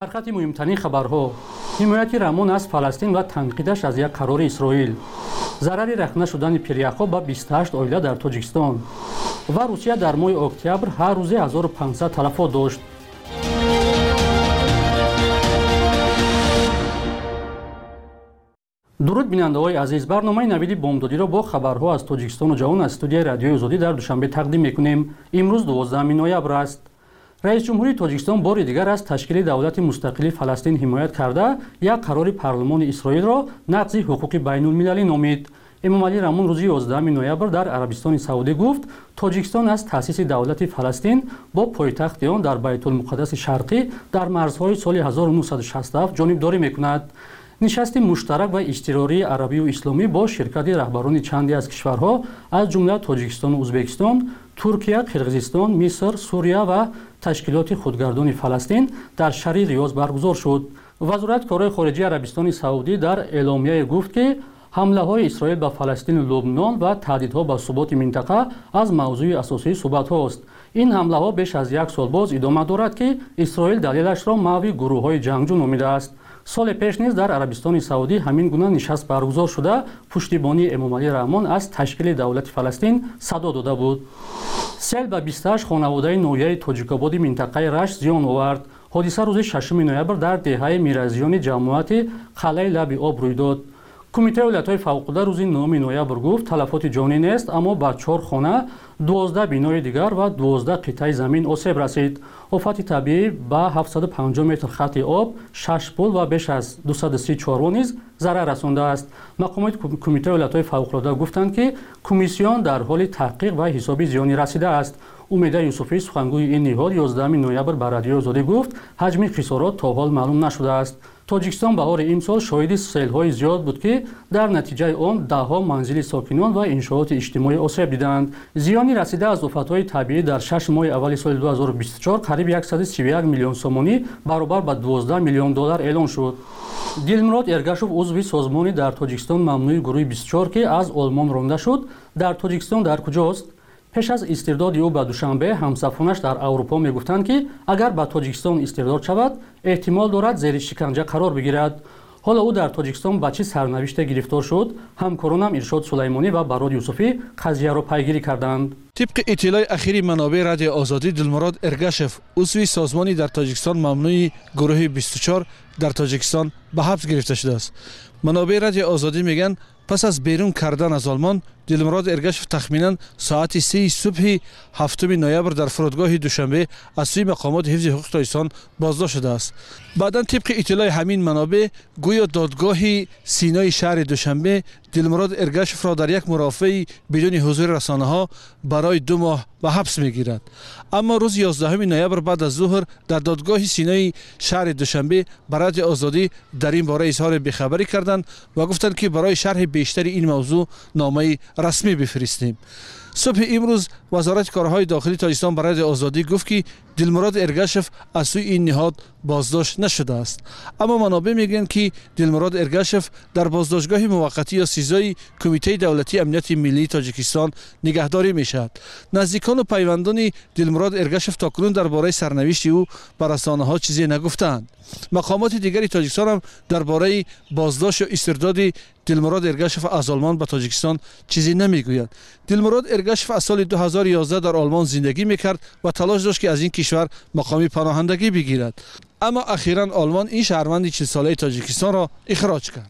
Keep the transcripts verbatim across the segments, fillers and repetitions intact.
дар хати муҳимтарин хабарҳо ҳимояти Рамон аз Фаластин ва танқидаш аз як қарори Исроил, зарари рахна шудани пиряхҳо ба бисту ҳашт оила дар Тоҷикистон ва Русия дар моҳи октябр ҳар рӯзе ҳазору панҷсад талафот дошт. дуруд бинандаҳои азиз, барномаи навиди бомдодиро бо хабарҳо аз Тоҷикистону ҷаҳон аз студияи радиои Озодӣ дар душанбе тақдим мекунем. имрӯз дувоздаҳуми ноябр аст. раис ҷумҳурии Тоҷикистон бори дигар аз ташкили давлати мустақили Фаластин ҳимоят карда, як қарори парлумони Исроилро нақзи ҳуқуқи байнулмилалӣ номид. Эмомалӣ Рамон рӯзи ёздаҳуми ноябр дар Арабистони Саудӣ гуфт, Тоҷикистон аз таъсиси давлати Фаластин бо пойтахти он дар Байтулмуқаддаси Шарқӣ дар марзҳои соли ҳазору нуҳсаду шасту ҳафт ҷонибдорӣ мекунад. нишасти муштарак ва иштирории арабию исломӣ бо ширкати раҳбарони чанде аз кишварҳо аз ҷумла Тоҷикистону Узбекистон, Туркия, Қирғизистон, Миср, Сурия ва ташкилоти худгардони Фаластин дар шаҳри Риёз баргузор шуд. Вазорати корҳои хориҷии Арабистони Саудӣ дар эъломияе гуфт, ки ҳамлаҳои Исроил ба Фаластину Лубнон ва таҳдидҳо ба суботи минтақа аз мавзӯи асосии суҳбатҳост. ин ҳамлаҳо беш аз як сол боз идома дорад, ки Исроил далелашро маъви гурӯҳҳои ҷангҷӯ номидааст. соли пеш низ дар Арабистони Саудӣ ҳамин гуна нишаст баргузор шуда, пуштибонии Эмомалӣ Раҳмон аз ташкили давлати Фаластин садо дода буд. сел ба бисту ҳашт хонаводаи ноҳияи Тоҷикободи минтақаи Рашт зиён овард. ҳодиса рӯзи шашуми ноябр дар деҳаи миразиёни ҷамоати қалъаи Лаби Об рӯй дод. Кумитаи Оилатҳои фавқулодда рӯзи нӯҳуми ноябр гуфт, талафоти ҷонӣ нест, аммо ба чор хона, дувоздаҳ бинои дигар ва дувоздаҳ қитъаи замин осеб расид. офати табиӣ ба ҳафтсаду панҷоҳ метр хатти об, шаш пул ва беш аз дусаду си чорво низ зарар расондааст. Мақомоти Кумитаи Оилатҳои фавқулодда гуфтанд, ки комиссион дар ҳоли таҳқиқ ва ҳисоби зиёни расидааст. Умеда Юсуфӣ, сухангӯи ин ниҳод, ёздаҳуми ноябр ба Радиои Озодӣ гуфт, ҳаҷми хисорот то ҳол маълум нашудааст. Тоҷикистон баҳори имсол шоҳиди селҳои зиёд буд, ки дар натиҷаи он даҳҳо манзили сокинон ва иншооти иҷтимоӣ осеб диданд. зиёни расида аз офатҳои табиӣ дар шаш моҳи аввали соли ду ҳазору бисту чор қариб яксаду сию як миллион сомонӣ баробар ба дувоздаҳ миллион доллар эълон шуд. Дилмурод Эргашев, узви созмони дар Тоҷикистон мамнӯи гурӯҳи бисту чор, ки аз Олмон ронда шуд, дар Тоҷикистон дар куҷост? пеш аз истирдоди ӯ ба душанбе, ҳамсафонаш дар Аврупо мегуфтанд, ки агар ба Тоҷикистон истирдод шавад, эҳтимол дорад зери шиканҷа қарор бигирад. ҳоло ӯ дар Тоҷикистон ба чӣ сарнавиште гирифтор шуд? ҳамкоронам Иршод Сулаймонӣ ва Барод Юсуфӣ қазияро пайгирӣ карданд. طبق اطلاع اخیر منابع رادیو آزادی، دلمراد ارگاشف، عضو سازمانی در تاجیکستان ممنوع گروه بیست و چهار در تاجیکستان به حبس گرفته شده است. منابع رادیو آزادی میگن پس از بیرون کردن از آلمان، دلمراد ارگاشف تخمینا ساعت سه صبح هفتم نوامبر در فرودگاه دوشنبه از سوی مقامات حفظ حقوق انسان بازداشت شده است. بعدا طبق اطلاع همین منابع، گویا دادگاه سینای شهر دوشنبه دلمراد ارگاشف را در یک مرافعه بدون حضور رسانه‌ها برای دو ماه به حبس میگیرد. اما روز یازدهم نوامبر بعد از ظهر در دادگاه سینای شهر دوشنبه برای آزادی در این باره اظهار بیخبری کردند و گفتند که برای شرح بیشتر این موضوع نامه رسمی بفرستیم. صبح امروز وزارت کارهای داخلی تاجیکستان برای آزادی گفت که دلمراد ارگاشف از سوی این نهاد بازداشت نشده است. اما منابع میگن که دلمراد ارگاشف در بازداشتگاه موقتی یا سیزای کمیته دولتی امنیت ملی تاجیکستان نگهداری میشد. نزدیکان و پیوندان دلمراد ارگاشف تاکنون درباره سرنوشت او بر رسانه‌ها چیزی نگفتند. مقامات دیگری تاجیکستان هم درباره بازداشت و استرداد دلمراد ارگاشف از آلمان به تاجیکستان چیزی نمیگویند. دلمراد ارگاشف از سال دو هزار و یازده در آلمان زندگی میکرد و تلاش داشت که از این کشور مقامی پناهندگی بگیرد. اما اخیراً آلمان این شهروند چهل ساله تاجیکستان را اخراج کرد.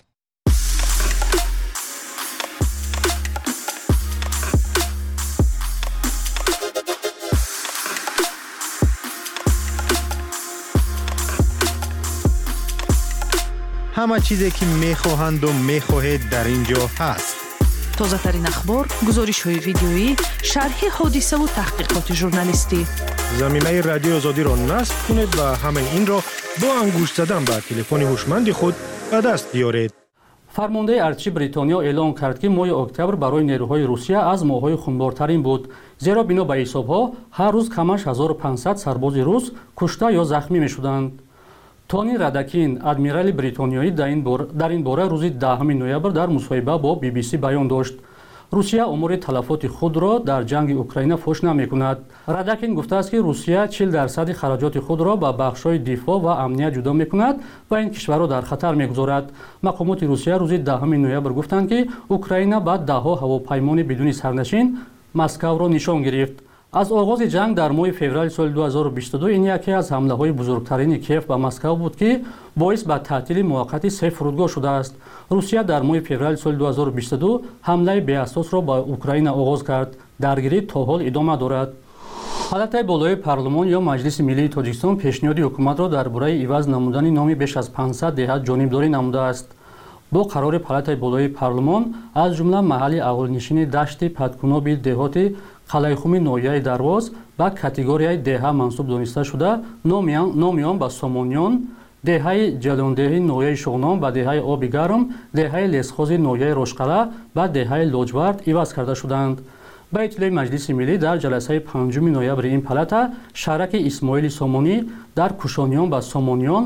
همه چیزی که میخواهند و میخواهید در اینجا هست. تازه ترین اخبار، گزارش های ویدیویی، شرح حادثه و تحقیقات ژورنالیستی. زمینه رادیو آزادی را نصب کنید و همه این را با انگشت زدن به تلفن هوشمند خود به دست بیارید. фармондаи артиши Бритониё эълон кард, ки моҳи октябр барои нерӯҳои Русия аз моҳҳои хунбортарин буд, зеро бино ба ҳисобҳо ҳар рӯз камаш ҳазору панҷсад сарбози рус кушта ё захмӣ мешуданд. Тони Радакин, адмирали бритониёӣ, дар ин бора рӯзи даҳуми ноябр дар мусоҳиба бо би би си баён дошт. روسیه امور تلفات خود را در جنگ اوکراین فحش نمی‌کند. ردکین گفته است که روسیه چهل درصد خراجات خود را به بخش‌های دفاع و امنیت جدا می‌کند و این کشور را در خطر می‌گذارد. مقامات روسیه روز دهم نوامبر گفتند که اوکراین با ده‌ها هواپیمای بدون سرنشین مسکو را نشان گرفت. از آغاز جنگ در ماه فوریه سال دو هزار و بیست و دو این یکی از حمله‌های بزرگترین کیف به مسکو بود که باعث به تعطیل موقت سه فرودگاه شده است. روسیه در ماه فوریه سال دو هزار و بیست و دو حمله بی‌اساس را به اوکراین آغاز کرد. درگیری تا حال ادامه دارد. پالاتای بالای پارلمان یا مجلس ملی تاجیکستان پیشنهاد حکومت را درباره عوض نمودن نام بیش از پانصد دهه جانبداری نموده است. با قرار پالاتای بالای پارلمان از جمله محل اولنشین دشت پدکنابی دهات қалайхуми ноҳияи дарвоз ба категорияи деҳа мансуб дониста шуда номи он ба сомониён, деҳаи ҷалондеҳи ноҳияи шуғнон ба деҳаи оби гарм, деҳаи лесхози ноҳияи рошқала ба деҳаи лоҷвард иваз карда шуданд. ба иттилои маҷлиси миллӣ дар ҷаласаи панҷуми ноябри ин палата шараки исмоили сомонӣ дар кушониён ба сомониён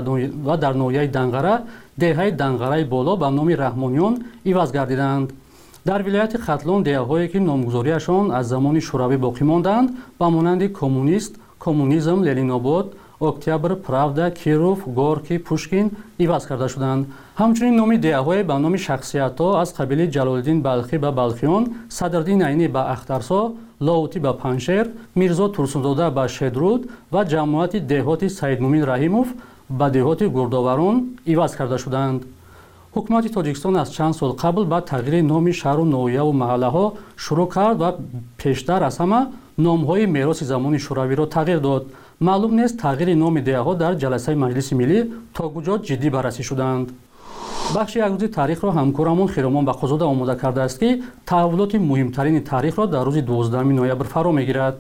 ва дар ноҳияи данғара деҳаи данғараи боло ба номи раҳмониён иваз гардиданд. дар вилояти хатлон деҳаҳое ки номгузориашон аз замони шӯравӣ боқӣ монданд ба монанди коммунист, коммунизм, ленинобод, октябр, правда, киров, горки, пушкин иваз карда шуданд. ҳамчунин номи деҳаҳое ба номи шахсиятҳо аз қабили ҷалолиддин балхӣ ба балхиён, садриддин айнӣ ба ахтарсо, лоутӣ ба паншер, мирзо турсунзода ба шедруд ва ҷамоати деҳоти саидмумин раҳимов ба деҳоти гурдоварон иваз карда шуданд. ҳукумати тоҷикистон аз чанд сол қабл ба тағйири номи шаҳру ноҳияву маҳаллаҳо шурӯъ кард ва пештар аз ҳама номҳои мероси замони шӯравиро тағйир дод. маълум нест тағйири номи деҳаҳо дар ҷаласаи маҷлиси миллӣ то куҷо ҷиддӣ баррасӣ шуданд. бахши якрӯзи таърихро ҳамкорамон хиромон бақозода омода кардааст ки таҳаввулоти муҳимтарини таърихро дар рӯзи дувоздаҳуми ноябр фаро мегирад.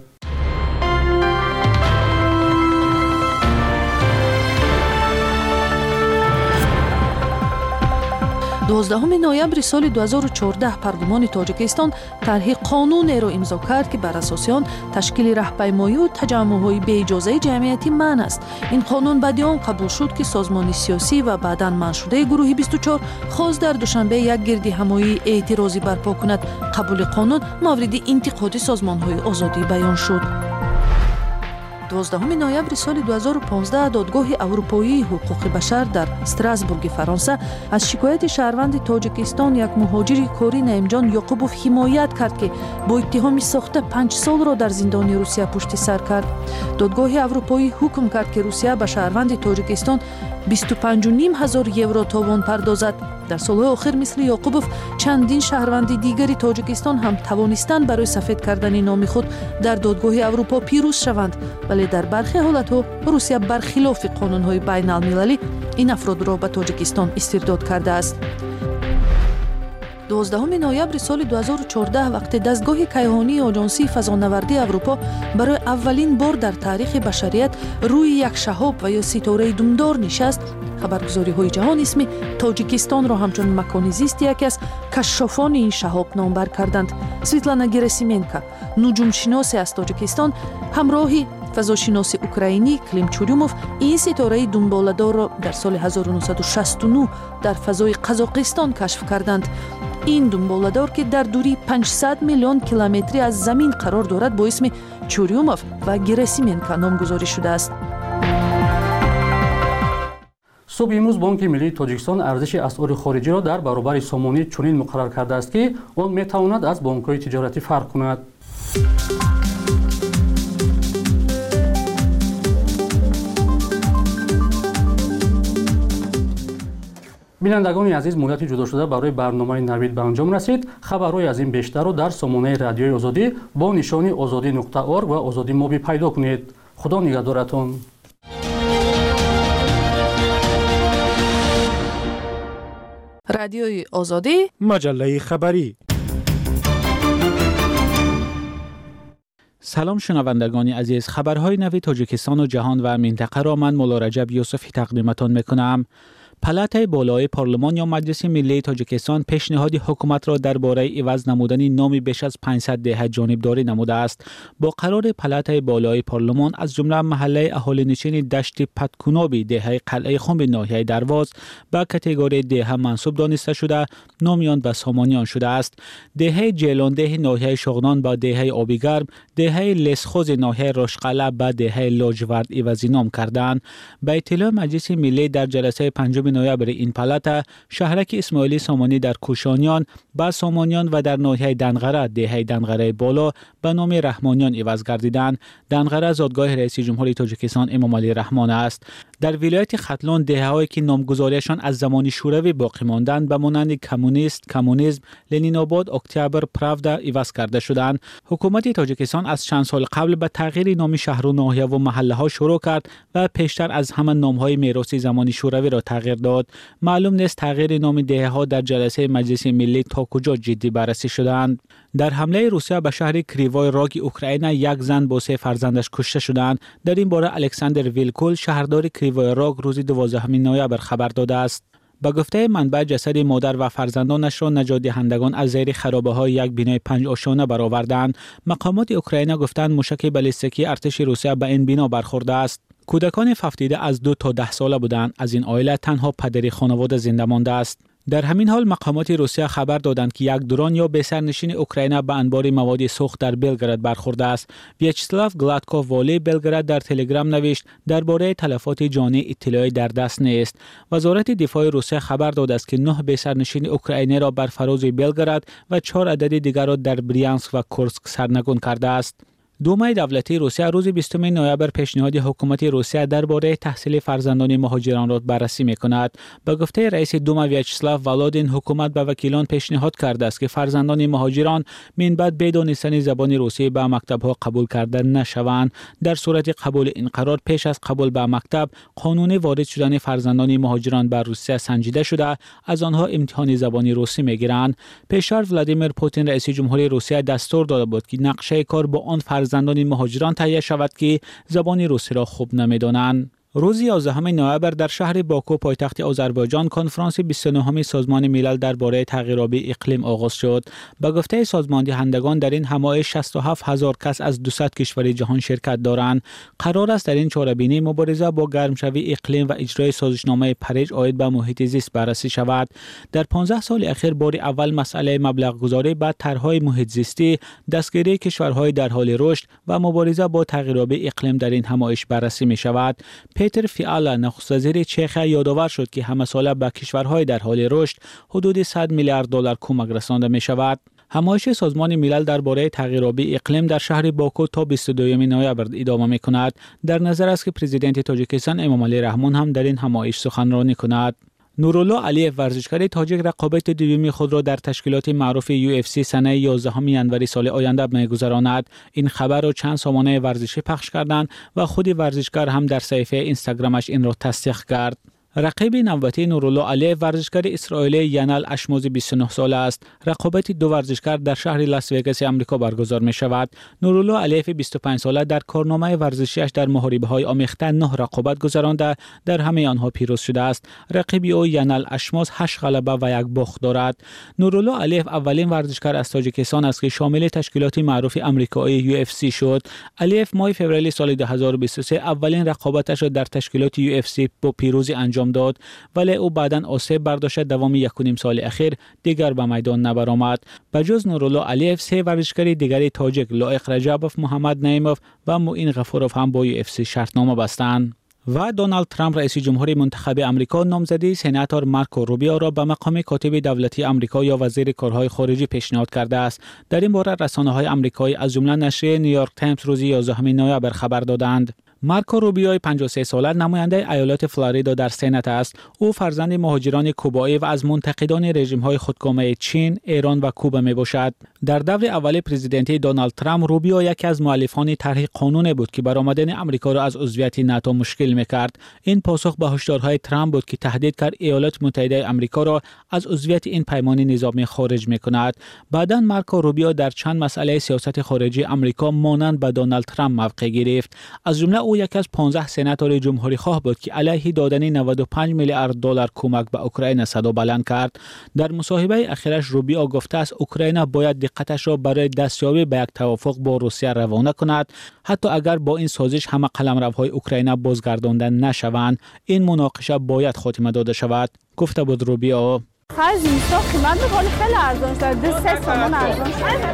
дувоздаҳуми ноябри соли ду ҳазору чордаҳ парлумони тоҷикистон тарҳи қонунеро имзо кард ки бар асоси он ташкили раҳпаймоию таҷаммӯъҳои беиҷозаи ҷамъиятӣ манъ аст. ин қонун баъди он қабул шуд ки созмони сиёсӣ ва баъдан манъшудаи гурӯҳи бисту чор хост дар душанбе як гирдиҳамоии эътирозӣ барпо кунад. қабули қонун мавриди интиқоди созмонҳои озодӣ баён шуд. дувоздаҳуми ноябри соли ду ҳазору понздаҳ додгоҳи аврупоии ҳуқуқи башар дар Страсбурги Фаронса аз шикояти шаҳрванди Тоҷикистон як муҳоҷири корӣ Наимҷон Ёқубов ҳимоят кард ки бо иттиҳоми сохта панҷ солро дар зиндони Русия пушти сар кард. додгоҳи аврупоӣ ҳукм кард ки Русия ба шаҳрванди Тоҷикистон бисту панҷу ним ҳазор евро товон пардозад. дар солҳои охир мисли Ёқубов чандин шаҳрванди дигари Тоҷикистон ҳам тавонистанд барои сафед кардани номи худ дар додгоҳи Аврупо пирӯз шаванд, вале дар бархе ҳолатҳо Русия бархилофи қонунҳои байналмилалӣ ин афродро ба Тоҷикистон истирдод кардааст. дувоздаҳуми ноябри соли ду ҳазору чордаҳ вақте дастгоҳи кайҳонии оҷонсии фазонавардии Аврупо барои аввалин бор дар таърихи башарият рӯи як шаҳоб ва ё ситораи думдор нишаст, хабаргузориҳои ҷаҳон исми Тоҷикистонро ҳамчун макони зисти яке аз кашшофони ин шаҳоб номбар карданд. Светлана Герасименко, нуҷумшиносе аз Тоҷикистон, ҳамроҳи фазошиноси украинӣ Клим Чурюмов ин ситораи дунболадорро дар соли ҳазору нӯҳсаду шасту нӯ дар фазои Қазоқистон кашф карданд. ин дунболадор ки дар дурии панҷсад миллион километрӣ аз замин қарор дорад бо исми Чурюмов ва Герасименко номгузорӣ шудааст. субҳи имрӯз Бонки Миллии Тоҷикистон арзиши асъори хориҷиро дар баробари сомонӣ чунин муқаррар кардааст ки он метавонад аз бонкҳои тиҷоратӣ фарқ кунад. бинандагони азиз, муддати ҷудошуда барои барномаи навид ба анҷом расид. хабарҳои аз ин бештарро дар сомонаи радиои озодӣ бо нишони озодӣ нуқта орг ва озодӣ моби пайдо кунед. худо нигаҳдоратон. радиои озодӣ, маҷаллаи хабарӣ. سلام شنوندگان عزیز، خبرهای نو تاجیکستان و جهان و منطقه را من مولا رجب یوسفی تقدیمتان میکنم. پلاتای بالای پارلمان یا مجلس ملی تاجیکستان پیشنهاد حکومت را درباره عوض نمودن نام بیش از پانصد دهه جانبداری نموده است. با قرار پلاتای بالای پارلمان از جمله محله اهالینشین دشت پتکونابی دهه قلعه خنب ناحیه درواز به کاتگوری دهه منسوب دانسته شده، نامیان به سامانیان شده است. دهه جیلانده ناحیه شغنان با دهه آبیگرم، دهه لسخوز ناحیه رشقله به دهه لاجورد عوضی نام کردند. به اطلاع مجلس ملی در جلسه پنجم نوامبر این پلاتا، شهرک اسماعیلی سامانی در کوشانیان با سامانیان و در ناحیه دنغره دهه دنغره بالا به نام رحمانیان عوض گردیدند. دنغره زادگاه رئیس جمهوری تاجیکستان امام علی رحمان است. در ولایت ختلان دهه‌هایی که نامگذاریشان از زمان شوروی باقی ماندند به مانند کمونیست، کمونیسم، لنین آباد، اکتبر، پراودا عوض کرده شدند. حکومت تاجیکستان از چند سال قبل به تغییر نام شهر و ناحیه و محله ها شروع کرد و پیشتر از همان نام‌های میراثی زمان شوروی را تغییر داد. معلوم نیست تغییر نام دهه‌ها در جلسه مجلس ملی تا کجا جدی بررسی شدند. در حمله روسیه به شهر کریوای راگ اوکراین یک زن با سه فرزندش کشته شدند. در این باره الکساندر ویلکول شهردار کریوای راگ روز دوازدهم نوامبر خبر داده است. به گفته منبع جسد مادر و فرزندانش را نجات دهندگان از زیر خرابه های یک بنای پنج آشانه برآوردند. مقامات اوکراین گفتند موشک بالستیکی ارتش روسیه به این بنا برخورده است. کودکان ففتیده از دو تا ده ساله بودند. از این عائله تنها پدری خانواده زنده مانده است. در همین حال مقامات روسیه خبر دادند که یک درون یا به سرنشین اوکراین به انبار مواد سوخت در بلگراد برخورده است. ویاچسلاو گلادکوف والی بلگراد در تلگرام نوشت درباره تلفات جانی اطلاعی در دست نیست. وزارت دفاع روسیه خبر داده است که نه به سرنشین اوکراینی را بر فراز بلگراد و چهار عدد دیگر را در بریانسک و کورسک سرنگون کرده است. دومای دولتی روسیه روز بیستم نوامبر پیشنهاد حکومت روسیه درباره تحصیل فرزندان مهاجران را بررسی می‌کند. به گفته رئیس دوما ویاچسلاو ولادین، حکومت به وکیلان پیشنهاد کرده است که فرزندان مهاجران من بعد بدانستن زبان روسی به مکتب‌ها قبول کرده نشوند. در صورت قبول این قرار پیش از قبول به مکتب، قانون وارد شدن فرزندان مهاجران بر روسیه سنجیده شده، از آنها امتحان زبان روسی می‌گیرند. پیشتر ولادیمیر پوتین رئیس جمهوری روسیه دستور داده بود که نقشه کار با آن فرزندان مهاجران تهیه شود که زبان روسی را خوب نمی‌دانند. روز یازدهم نوامبر در شهر باکو پایتخت آذربایجان کنفرانس بیست و نهم سازمان ملل درباره تغییرآبی اقلیم آغاز شد. به گفته سازمان دهندگان در این همایش شصت و هفت هزار کس از دویست کشور جهان شرکت دارند. قرار است در این چهاربینی مبارزه با گرمشوی اقلیم و اجرای سازشنامه پاریس عاید به محیط زیست بررسی شود. در پانزده سال اخیر بار اول مسئله مبلغ گذاری به طرح‌های محیط زیستی، دستگیری کشورهای در حال رشد و مبارزه با تغییرآبی اقلیم در این همایش بررسی می شود. پیتر فیالا نخست وزیر چخیا یادآور شد که همه ساله به کشورهای در حال رشد حدود صد میلیارد دلار کمک رسانده می شود. همایش سازمان ملل درباره تغییرآبی اقلیم در شهر باکو تا بیست و دوم نوامبر ادامه می کند. در نظر است که پرزیدنت تاجیکستان امام علی رحمان هم در این همایش سخنرانی کند. نورالله علیف ورزشکار تاجیک رقابت دومی خود را در تشکیلات معروف یو اف سی سنه یازدهم ژانویه سال آینده می‌گذراند. این خبر را چند سامانه ورزشی پخش کردند و خود ورزشکار هم در صفحه اینستاگرامش این را تصدیق کرد. رقیب نوبتی نورالله علیف ورزشکار اسرائیلی ینال اشموزی بیست و نه ساله است. رقابت دو ورزشکار در شهر لاس وگاس آمریکا برگزار می شود. نورالله علیف بیست و پنج ساله در کارنامه ورزشیش در محاربه‌های آمیخته نه رقابت گذرانده، در همه آنها پیروز شده است. رقیب او ینال اشموز هشت غلبه و یک باخت دارد. نورالله علیف اولین ورزشکار از تاجیکستان است که شامل تشکیلات معروف آمریکایی یو اف سی شد. علیف ماه فوریه سال دو هزار و بیست و سه اولین رقابتش را در تشکیلات یو اف سی با پیروزی انجام داد، ولی او بعداً آسیب برداشت. دوام یک و نیم سال اخیر دیگر به میدان نبرآمد. بجز نورالله علیف سه ورزشکار دیگری تاجیک لایق رجبوف، محمد نعیموف و معین غفوروف هم با یو اف سی شرطنامه بستند. و دونالد ترامپ رئیس جمهور منتخب امریکا نامزدی سناتور مارکو روبیو را به مقام کاتب دولتی امریکا یا وزیر کارهای خارجی پیشنهاد کرده است. در این باره رسانه‌های آمریکایی از جمله نشریه نیویورک تایمز روز یازدهم نوامبر خبر دادند. مارکو روبیو پنجاه و سه ساله نماینده ایالت فلوریدا در سنات است. او فرزند مهاجران کوبایی و از منتقدان رژیم‌های خودکامه چین، ایران و کوبا میباشد. در دور اول پرزیدنتی دونالد ترامپ روبیو یکی از مؤلفان طرح قانون بود که برآمدن آمریکا را از عضویت ناتو مشکل میکرد. این پاسخ به هشدارهای ترامپ بود که تهدید کرد ایالات متحده آمریکا را از عضویت این پیمان نظامی خارج میکند. بعداً مارکو روبیو در چند مسئله سیاست خارجی آمریکا مانند به دونالد ترامپ موقع گرفت. از جمله او یکی از پانزده سناتور جمهوری خواه بود که علیه دادن نود و پنج میلیارد دلار کمک به اوکراین صدا بلند کرد. در مصاحبه اخیرش روبیو گفته است اوکراین باید دقتش را برای دستیابی به یک توافق با روسیه روانه کند، حتی اگر با این سازش همه قلمروهای اوکراین بازگردانده نشوند، این مناقشه باید خاتمه داده شود، گفته بود روبیو. خرج اینستا قیمت می‌کنه خیلی ارزان شده، دو سه تومان ارزان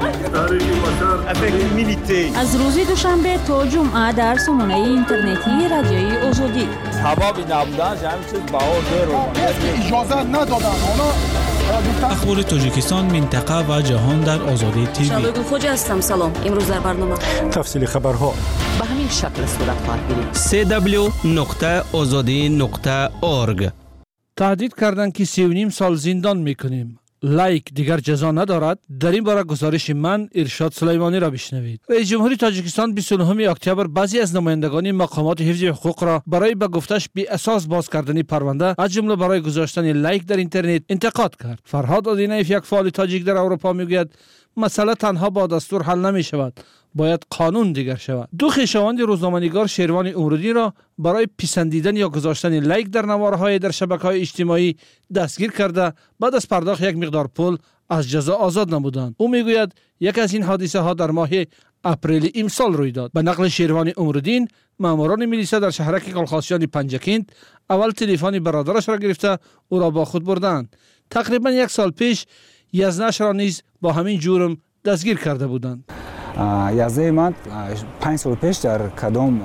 شده. از روز دوشنبه تا جمعه در سامانه اینترنتی رادیوی آزادی. حبابی نبودن همین چیز بهار دیر اجازه ندادن. اخبار تاجیکستان، منطقه و جهان در آزادی تیوی. شبکه خوجا هستم. سلام. امروز در برنامه تفصیل خبرها به همین شکل صورت خواهد گرفت. سی دبلیو نقطه آزادی نقطه اورگ. تهدید کردند که سی و نیم سال زندان میکنیم. لایک دیگر جزا ندارد. در این باره گزارش من ارشاد سلیمانی را بشنوید. رئیس جمهوری تاجیکستان بیست و نهم اکتبر بعضی از نمایندگان مقامات حفظ حقوق را برای به گفتش بی اساس باز کردن پرونده، از جمله برای گذاشتن لایک در اینترنت، انتقاد کرد. فرهاد آدینایف، یک فعال تاجیک در اروپا، میگوید مسئله تنها با دستور حل نمی شود، باید قانون دیگر شود. دو خویشاوند روزنامه‌نگار شیروان امرودی را برای پسندیدن یا گذاشتن لایک در نوارهای در شبکه‌های اجتماعی دستگیر کرده بعد از پرداخت یک مقدار پول از جزا آزاد نمودند. او میگوید یک از این حادثه ها در ماه اپریل امسال روی داد. به نقل شیروان امرودین، ماموران میلیسا در شهرک کالخاسیان پنجکند اول تلفن برادرش را گرفته او را با خود بردند. تقریبا یک سال پیش یزنش را نیز با همین جرم دستگیر کرده بودند. یازده من پنج سال پیش در کدام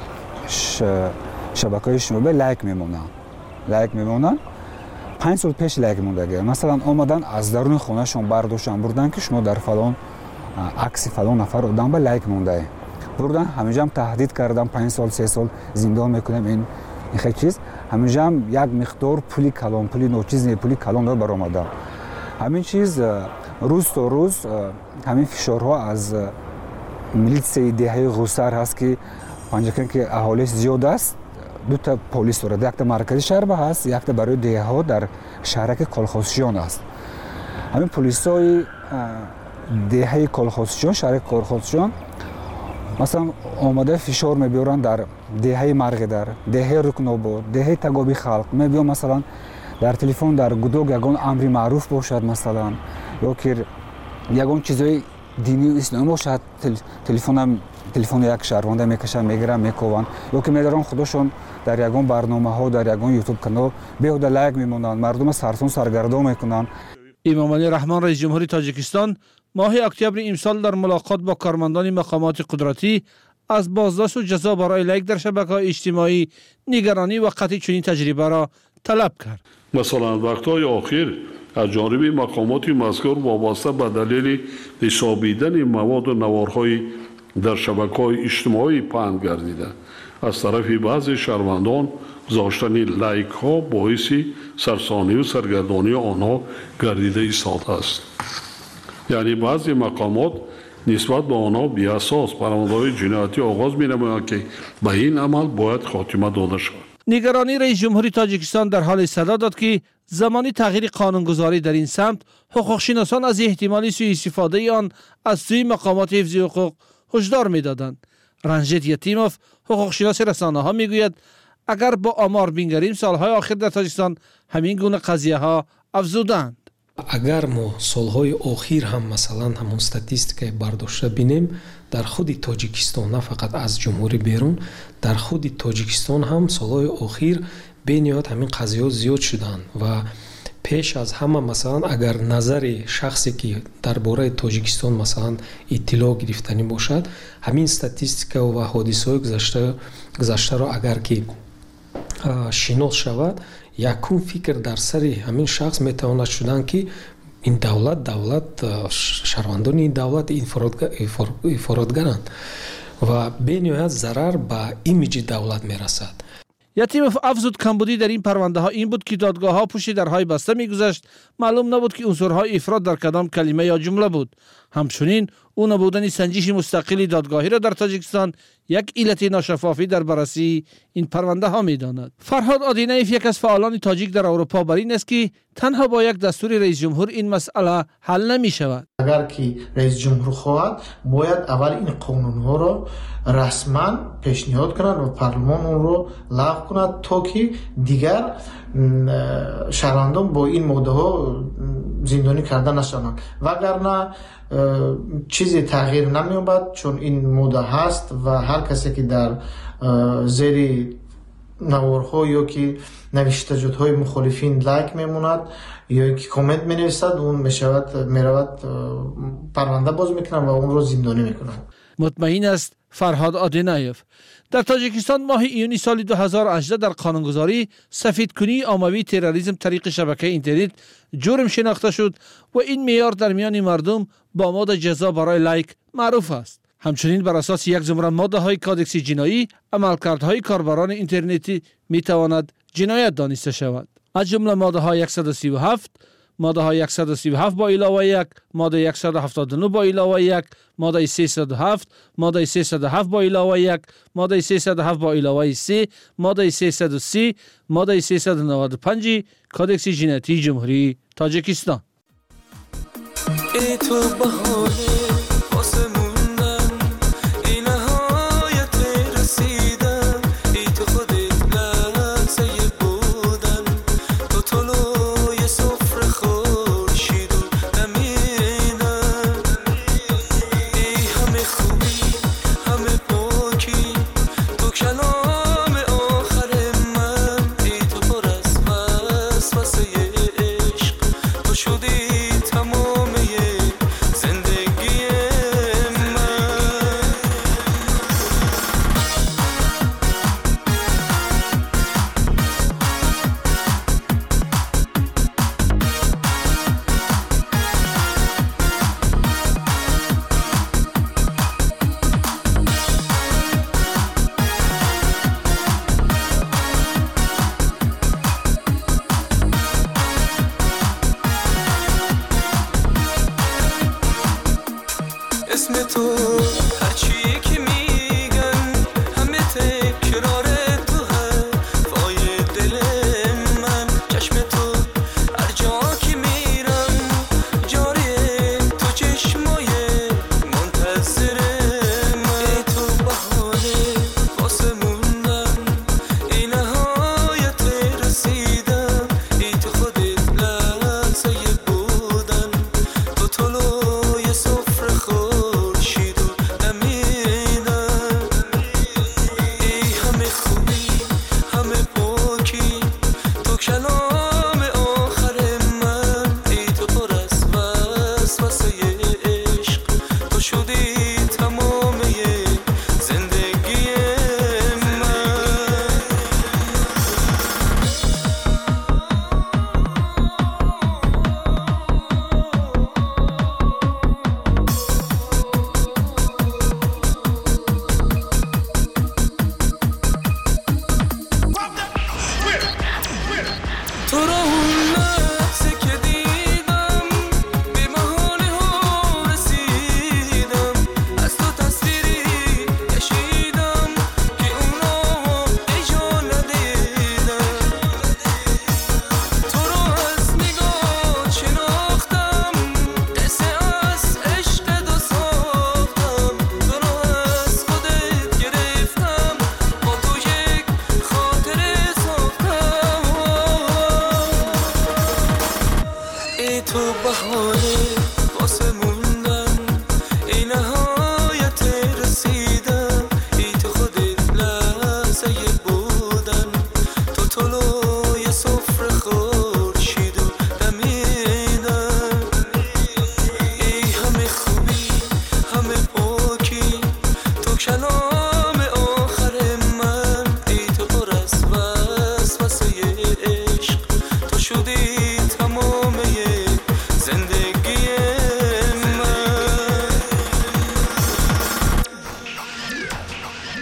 شبکه‌های شنوبه لایک میمونن لایک میمونن پنج سال پیش لایک مونده. مثلا اومدن از درون خونهشون برداشتن بردن که شما در فلان عکس فلان نفر آدم به لایک مونده بردن. همینجا هم تهدید کردن پنج سال سه سال زندان میکنیم. این این خیلی چیز همینجا هم یک مقدار پولی کلان پولی نوچیز پولی کلان رو برآمده. همین چیز روز تا روز همین فشارها از میلیسای دهه غوسر هست که پنجکند که اهالیش زیاد است. دو تا پلیس دارد، یک تا مرکزی شهر به هست، یک تا برای دهه ها در شهرک کالخاسیان است. همین پلیسای دهه کالخاسیان، شهرک کالخاسیان مثلا آماده فشار میبیارن در دهه مرغ، در دهه رکناباد، دهه تگابی خلق میبیان. مثلا در تلفن در گدوگ یگان امری معروف باشد، مثلا یا که یگان چیزای دینی و اسلامی باشد، تلفن تلفن یک شهرونده میکشن میگیرن میکوبن، یا که میدارن خودشون در یگان برنامه ها در یگان یوتیوب کانال بیهوده لایک میمونن، مردم سرسون سرگردان میکنن. امام علی رحمان رئیس جمهوری تاجیکستان ماه اکتبر امسال در ملاقات با کارمندان مقامات قدرتی از بازداشت و جزا برای لایک در شبکه‌های اجتماعی نگرانی و قطعی چنین تجربه را طلب کرد. مثلا وقت‌های اخیر از جانب مقامات مذکور وابسته به دلیل حسابیدن مواد و نوارهای در شبکه‌های اجتماعی پهن گردیده از طرف بعضی شهروندان گذاشتن لایک ها باعث سرسانی و سرگردانی آنها گردیده ایستاده است. یعنی بعضی مقامات نسبت به آنها بی اساس پرونده‌های جنایتی آغاز می‌نمایند که به این عمل باید خاتمه داده شود. نگرانی رئیس جمهوری تاجیکستان در حال صدا داد که زمانی تغییر قانونگذاری در این سمت حقوقشناسان از احتمالی سوء استفاده آن از سوی مقامات حفظ حقوق هشدار می‌دادند. رنجیت یتیموف حقوقشناس رسانه‌ها میگوید اگر با آمار بینگریم سالهای آخر در تاجیکستان همین گونه قضیه ها افزودند. اگر ما سالهای آخر هم مثلا همون استاتستیک برداشته بینیم در خود تاجیکستان، نه فقط از جمهوری بیرون، در خود تاجیکستان هم سالهای آخر بینیاد همین قضیه ها زیاد شدن و پیش از همه مثلا اگر نظر شخصی که درباره تاجیکستان مثلا اطلاع گرفتنی باشد، همین استاتستیک و حادثه‌های گذشته گذشته را اگر که شناس شود، یکون فکر در سر همین شخص میتواند شدن که این دولت دولت شهروندان این دولت افراطگرند و به نهایت ضرر به ایمیج دولت میرسد. یتیموف افزود کمبودی در این پرونده ها این بود که دادگاه ها پشت درهای بسته میگذشت، معلوم نبود که عنصرهای افراط در کدام کلمه یا جمله بود. همچنین او نبودن سنجش مستقلی دادگاهی را در تاجیکستان یک علت ناشفافی در بررسی این پرونده ها می داند. فرهاد آدینایف یک از فعالان تاجیک در اروپا بر این است که تنها با یک دستور رئیس جمهور این مسئله حل نمی شود. اگر که رئیس جمهور خواهد باید اول این قانون ها را رسما پیشنهاد کند و پارلمان اون رو لغو کند تا که دیگر شهروندان با این ماده ها زندانی کرده نشوند، وگرنه چیزی تغییر نمی‌یابد، چون این ماده هست و هر کسی که در زیر نوارها یا که نوشتجات‌های مخالفین لایک میموند یا که کامنت می‌نویسد، اون میشود میرود پرونده باز میکنن و اون رو زندانی میکنن. مطمئن است فرهاد آدینایف. در تاجیکستان ماه ایونی سال دو هزار و هجده در قانونگذاری سفیدکنی عمومی تروریسم طریق شبکه اینترنت جرم شناخته شد و این معیار در میان مردم با ماده جزا برای لایک معروف است. همچنین بر اساس یک زمره ماده های کادکس جنایی عملکردهای کاربران اینترنتی می تواند جنایت دانسته شود. از جمله ماده های صد و سی و هفت، ماده های صد و سی و هفت با علاوه یک، ماده صد و هفتاد و نه با علاوه یک، ماده سیصد و هفت، ماده سیصد و هفت با علاوه یک، ماده سیصد و هفت با علاوه سه، ماده سیصد و سی، ماده سیصد و نود و پنج کادکس جنایی جمهوری تاجیکستان. ای تو بهانه واسه موندن این نهایت رسیدن، ای تو خودت لحظه بودن، تو طلوع صفر خورشید و نمیدن، ای همه خوبی همه پاکی تو کلام آخر من، ای تو پر از وسوسه عشق تو شدی اسم تو هرچی که میگن همه تکرار تو هوای دل من، چشم تو هر جا که میرم جاری تو چشمای منتظر من، ای تو بهانه واسه موندن این نهایت رسیدن، ای تو خودت لحظه بودن، تو طلوع صفر خود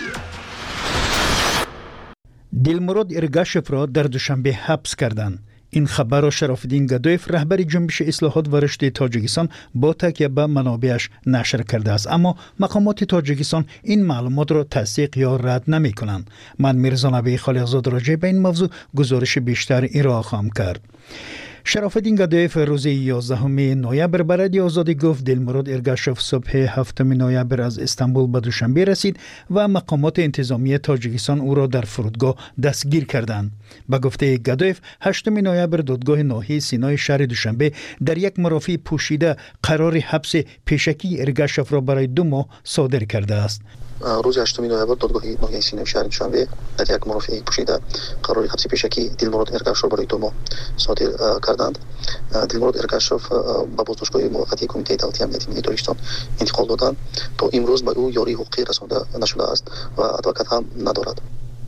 دلمراد ارگاشف را در دوشنبه حبس کردند. این خبر را شرافالدین گدویف رهبر جنبش اصلاحات و رشد تاجیکستان با تکیه به منابعش نشر کرده است، اما مقامات تاجیکستان این معلومات را تصدیق یا رد نمی کنند. من میرزا نبی خالقزاده راجع به این موضوع گزارش بیشتر ارائه خواهم کرد. شرافالدین گدویف روز یازدهم نوامبر به رادیو آزادی گفت دلمراد ارگاشف صبح هفتم نوامبر از استانبول به دوشنبه رسید و مقامات انتظامی تاجیکستان او را در فرودگاه دستگیر کردند. به گفته گدویف هشتم نوامبر دادگاه ناحیه سینای شهر دوشنبه در یک مرافع پوشیده قرار حبس پیشکی ارگاشف را برای دو ماه صادر کرده است. روز هشتم نوامبر دادگاه ناحیه سینای شهر دوشنبه در یک مرافع پوشیده قرار حبس پیشکی دلمراد ارگاشف را برای دو ماه صادر کردند. دلمراد ارگاشف به بازداشتگاه موقتی کمیته دولتی امنیت ملی تاجیکستان انتقال دادند. تا امروز به او یاری حقوقی رسانده نشده است و ادوکات هم ندارد.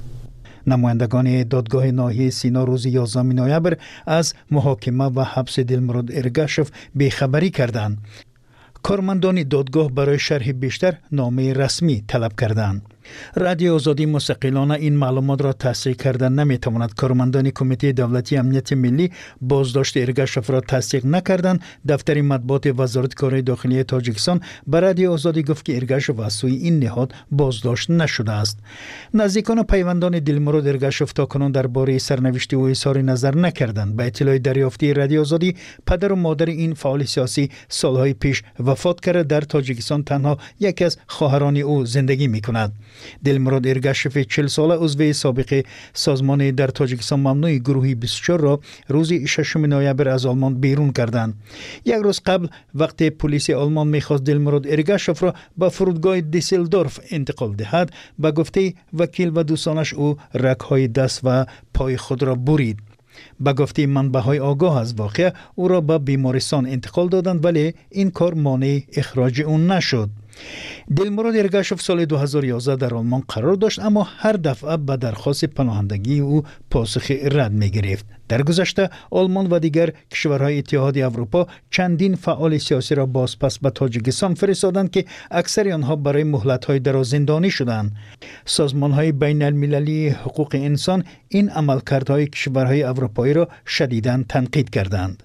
نمایندگان دادگاه ناحیه سینا روز یازدهم نوامبر از محاکمه و حبس دلمراد ارگاشف بیخبری کردند. کارمندان دادگاه برای شرح بیشتر نامه رسمی طلب کردند. رادیو آزادی مستقلانه این معلومات را تصحیح کردن نمیتواند. کارمندان کمیته دولتی امنیت ملی بازداشت ارگاشف را تصدیق نکردند. دفتر مطبوعات وزارت کارهای داخلی تاجیکستان به رادیو آزادی گفت که ارگاشف از سوی این نهاد بازداشت نشده است. نزدیکان و پیوندان دلمراد ارگاشف تاکنون درباره سرنوشت او اظهار نظر نکردند. به اطلاع دریافتی رادیو آزادی پدر و مادر این فعال سیاسی سالهای پیش وفات کرده. در تاجیکستان تنها یکی از خواهران او زندگی میکند. دلمراد ارگاشف چهل ساله عضو سابق سازمان در تاجیکستان ممنوع گروهی بیست و چهار را روز ششم نوامبر از آلمان بیرون کردند. یک روز قبل وقتی پلیس آلمان میخواست دلمراد ارگاشف را به فرودگاه دیسلدورف انتقال دهد، به گفته وکیل و دوستانش او رگ‌های دست و پای خود را برید. به گفته منبع‌های آگاه از واقعه او را به بیمارستان انتقال دادند، ولی این کار مانع اخراج او نشد. دلمراد ارگاشف سال دو هزار و یازده در آلمان قرار داشت، اما هر دفعه به درخواست پناهندگی او پاسخ رد می گرفت. در گذشته آلمان و دیگر کشورهای اتحاد اروپا چندین فعال سیاسی را بازپس به تاجیکستان فرستادند که اکثر آنها برای مهلت‌های دراز زندانی شدند. سازمان‌های بین المللی حقوق انسان این عملکردهای کشورهای اروپایی را شدیداً تنقید کردند.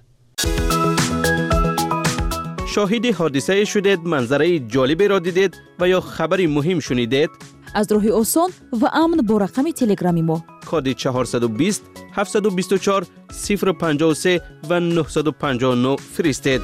شاهد حادثه شدید، منظره جالبی را دیدید و یا خبری مهم شنیدید؟ از راه آسان و امن با رقم تلگرامی ما کد چهارصد و بیست هفتصد و بیست و چهار صفر پنجاه و سه و نهصد و پنجاه و نه فرستید.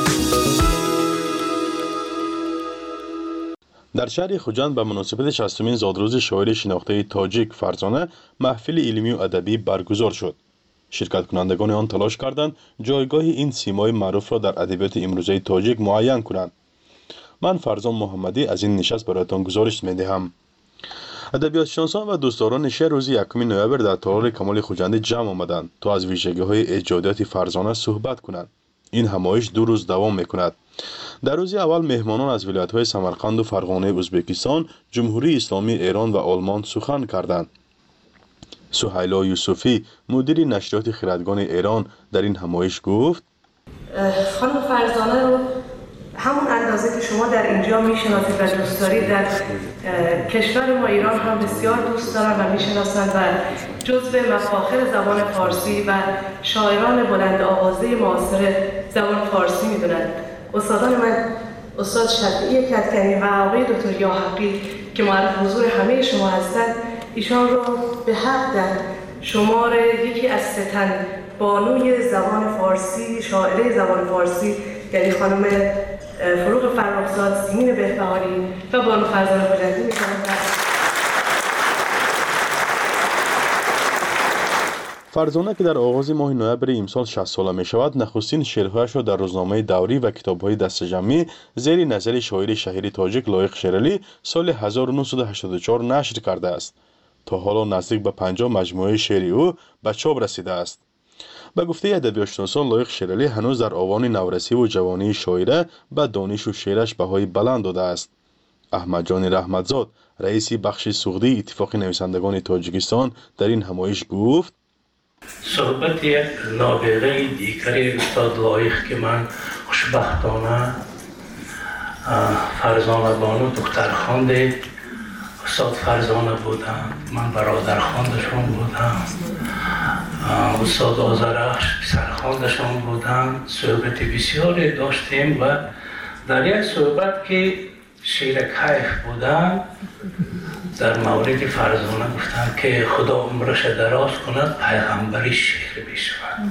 در شهر خوجند به مناسبت شصتمین زادروز شاعر شناخته تاجیک فرزانه محفل علمی و ادبی برگزار شد. شرکت کنندگان آن تلاش کردند جایگاه این سیمای معروف را در ادبیات امروزه تاجیک معین کنند. من فرزان محمدی از این نشست برایتان گزارش می‌دهم. ادبیات شناسان و دوستداران شهر روز یکم نوامبر در تالار کمال خوجند جمع آمدند تا از ویژگی‌های ایجادیات فرزانه صحبت کنند. این همایش دو روز دوام می‌کند. در روز اول مهمانان از ولایت‌های سمرقند و فرغانه ازبکستان، جمهوری اسلامی ایران و آلمان سخن کردند. سهیلا یوسفی مدیر نشریات خردگان ایران در این همایش گفت: خانم فرزانه رو همون اندازه که شما در اینجا میشناسید و دوست دارید در کشور ما ایران هم بسیار دوست دارن و میشناسند و جزو مفاخر زبان فارسی و شاعران بلند آوازه معاصر زبان فارسی میدونند. استادان من استاد شفیعی کدکنی و آقای دکتر یاحقی که معرف حضور همه شما هستند، ایشان رو به حق در شمار یکی از ستن بانوی زبان فارسی، شاعره زبان فارسی، یعنی خانم فروغ فرخزاد، سیمین بهبهانی و بانو فرزانه حجتی می‌کنند. فرزانه که در آغاز ماه نوامبر امسال شصت ساله می شود، نخستین شعرهایش را در روزنامه دوری و کتاب‌های دسته‌جمعی زیر نظر شاعر شهیر تاجیک لایق شیرالی سال هزار و نهصد و هشتاد و چهار نشر کرده است. تا حالا نزدیک به پنجاه مجموعه شعری او به چاپ رسیده است. به گفته ادبیات شناسان، لایق شیرالی هنوز در آوان نورسی و جوانی شاعره به دانش و شعرش بهای بلند داده است. احمد جان رحمتزاد، رئیس بخش سوغدی اتفاق نویسندگان تاجیکستان، در این همایش گفت: صحبت یک نابغه دیگری استاد لایق که من خوشبختانه فرزانه بانو دختر خوانده استاد فرزانه بودم، من برادر خواندشون بودم استاد آذرخش سرخواندشان بودند. صحبت بسیاری داشتیم و در یک صحبت که شیر کیف بودند در مورد فرزانه گفتند که خدا عمرش دراز کند پیغمبری شیر بشود.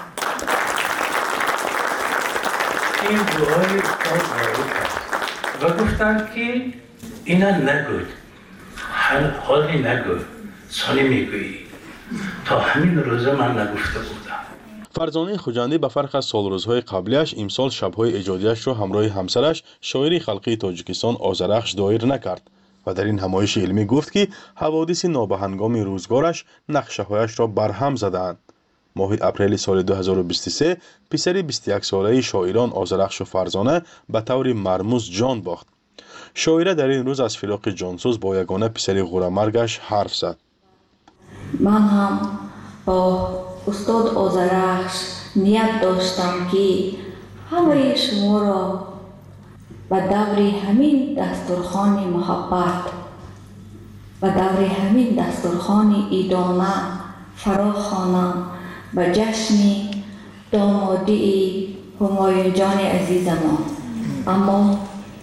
این دعای استاد و گفتند که اینا نگوید، حالی نگوید، سالی میگویی. تا همین روزه من نگفته بودم. فرزانه خوجندی به فرق از سالروزهای قبلیش امسال شبهای ایجادیش را همراه همسرش شاعر خلقی تاجیکستان آذرخش دایر نکرد و در این همایش علمی گفت که حوادث نابهنگام روزگارش نقشه‌هایش را برهم زدند. ماه اپریل سال دو هزار و بیست و سه پسری بیست و یک ساله شاعران آذرخش و فرزانه به طور مرموز جان باخت. شاعره در این روز از فراق جانسوز با یگانه پسری غورمرگش حرف زد. من هم با استاد آذرخش نیت داشتم که همه شما را به دور همین دسترخوان محبت و دور همین دسترخوان ایدانه فراخوانم به جشن دامادی همایون جان عزیزمان. اما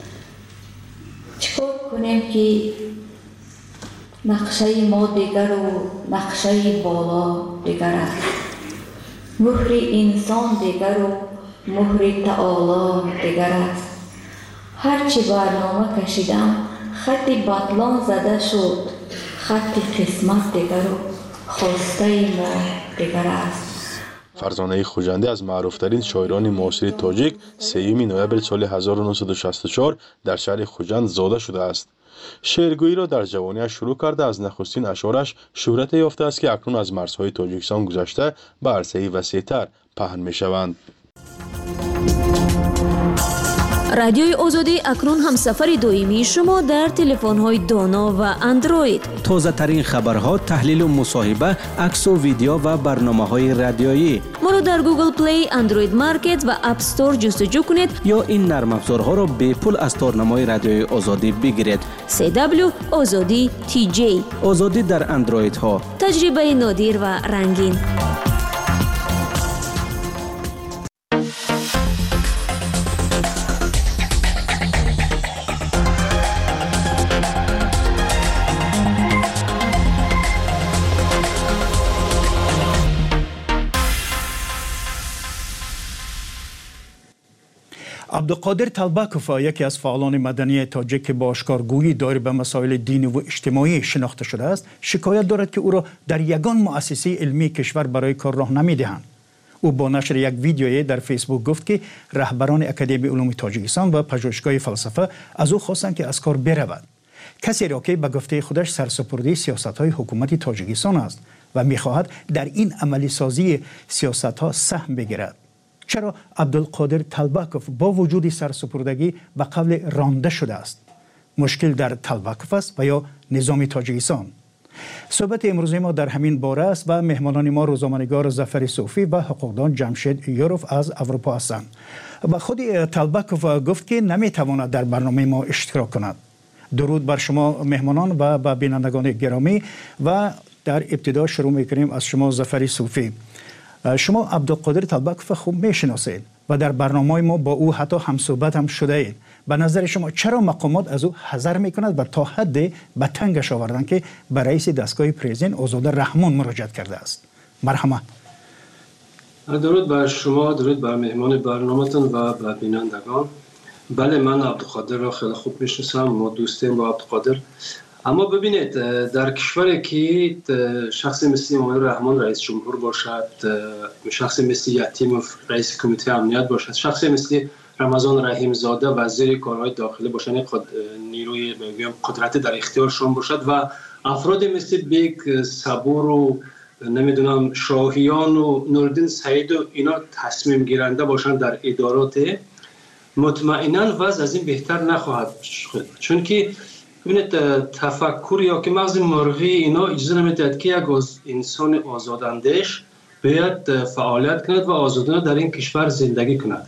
چکار کنیم که نقشه ما دیگر و نقشه بالا دیگر است. مهر انسان دیگر و مهر تعالی دیگر است. هرچی برنامه کشیدم خط بطلان زده شد، خط قسمت دیگر و خواسته ما دیگر است. فرزانه خوجندی از معروفترین شاعران معاصر تاجیک سوم نوامبر سال هزار و نهصد و شصت و چهار در شهر خوجند زاده شده است. شعرگویی را در جوانیش شروع کرده از نخستین اشعارش شهرت یافته است که اکنون از مرزهای تاجیکستان گذشته به عرصه وسیع‌تر پهن می‌شوند. رادیوی آزادی اکنون هم سفر دائمی شما در تلفن‌های دانا و اندروید. تازه ترین خبرها، تحلیل و مصاحبه، عکس و ویدیو و برنامه‌های رادیویی. ما را در گوگل پلی، اندروید مارکت و اپ استور جستجو کنید یا این نرم افزارها را به پول از تارنمای رادیوی آزادی بگیرید. سی دبلیو آزادی تی جی. آزادی در اندروید ها. تجربه نادر و رنگین. عبدالقادر طلبکوف یکی از فعالان مدنی تاجیک که با اشکارگویی دایر به مسائل دینی و اجتماعی شناخته شده است، شکایت دارد که او را در یگان مؤسسه علمی کشور برای کار راه نمیدهند. او با نشر یک ویدیویی در فیسبوک گفت که رهبران اکادمی علوم تاجیکستان و پژوهشگاه فلسفه از او خواستند که از کار برود. کسی را که به گفته خودش سرسپرده سیاست‌های حکومت تاجیکستان است و می‌خواهد در این عملی سازی سیاست‌ها سهم بگیرد. چرا عبدالقادر طلبکوف با وجود سرسپردگی به قول رانده شده است؟ مشکل در طلبکوف است و یا نظام تاجیکستان؟ صحبت امروز ما در همین باره است و مهمانان ما روزنامه‌نگار ظفر صوفی و حقوقدان جمشید یوروف از اروپا هستند. و خود طلبکوف گفت که نمیتواند در برنامه ما اشتراک کند. درود بر شما مهمانان و به بینندگان گرامی و در ابتدا شروع می‌کنیم از شما ظفر صوفی. شما عبدالقادر طلبکوف خوب میشناسید و در برنامه ما با او حتی همصحبت هم شده اید. به نظر شما چرا مقامات از او حذر میکند و تا حد به تنگش آوردن که به رئیس دستگاه پریزین آزاده رحمان مراجعت کرده است؟ مرحمت. درود بر شما، درود بر مهمان برنامه‌تون و بر بینندگان. بله، من عبدالقادر را خیلی خوب میشناسم، ما دوستیم با عبدالقادر. اما ببینید، در کشوری که شخصی مثل امام رحمان رئیس جمهور باشد، شخصی مثل یتیموف رئیس کمیته امنیت باشد، شخصی مثل رمضان رحیم زاده وزیر کارهای داخلی باشد، نیروی قدرت در اختیارشون باشد و افراد مثل بیگ صبور و نمیدونم شاهیان و نوردین سعید و اینا تصمیم گیرنده باشند در ادارات، مطمئنا وضع از این بهتر نخواهد شد. چون که ببینید، تفکر یا که مغز مرغی اینا اجازه نمیدهد که یک انسان آزاداندیش باید فعالیت کند و آزادانه در این کشور زندگی کند.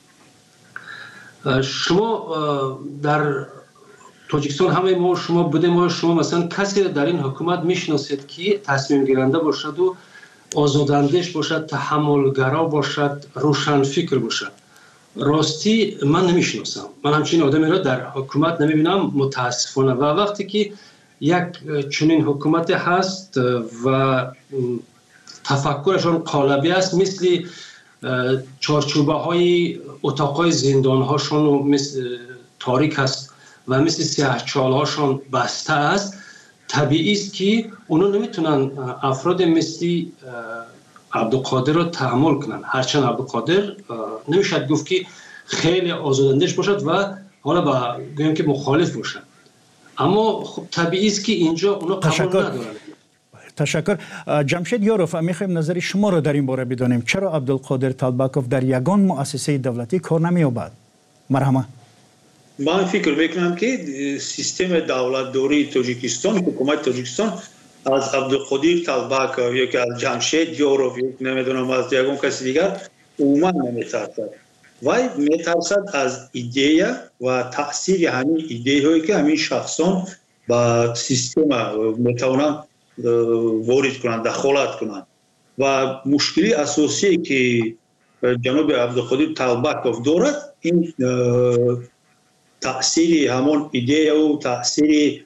شما در تاجیکستان همه ما شما بودیم، ما شما مثلا کسی در این حکومت میشناسید که تصمیم گیرنده باشد و آزاداندیش باشد، تحملگرا باشد، روشن فکر باشد. راستی من نمیشناسم، من همچین آدمی را در حکومت نمیبینم متاسفانه. و وقتی که یک چنین حکومت هست و تفکرشان قالبی است، مثل چارچوبه های اتاق های زندان هاشون مثل تاریک است و مثل سیاه چال هاشون بسته است، طبیعی است که اونا نمیتونن افراد مثل عبدالقادر رو تحمل کنن. هرچند عبدالقادر نمیشد گفت که خیلی آزاداندیش باشد و حالا با گویم که مخالف باشد، اما خب طبیعی است که اینجا اونا قبول ندارن. تشکر. جمشید یاروف، میخوایم نظر شما رو در این باره بدانیم. چرا عبدالقادر طالبکوف در یگان مؤسسه دولتی کار نمی‌یابد؟ مرحمه. من فکر میکنم که سیستم دولتداری تاجیکستان، حکومت تاجیکستان از عبدالقادر طالبکوف یا که از جمشید یاروف یا نمیدونم از یگان کسی دیگر عموما نمیترسد، ولی میترسد از ایده و تاثیر همین ایده هایی که همین شخصان با سیستم میتونن وارد کنند، دخالت کنند. و مشکلی اساسی که جناب عبدالقادر طالبکوف دارد این تأثیر همون ایده و تأثیر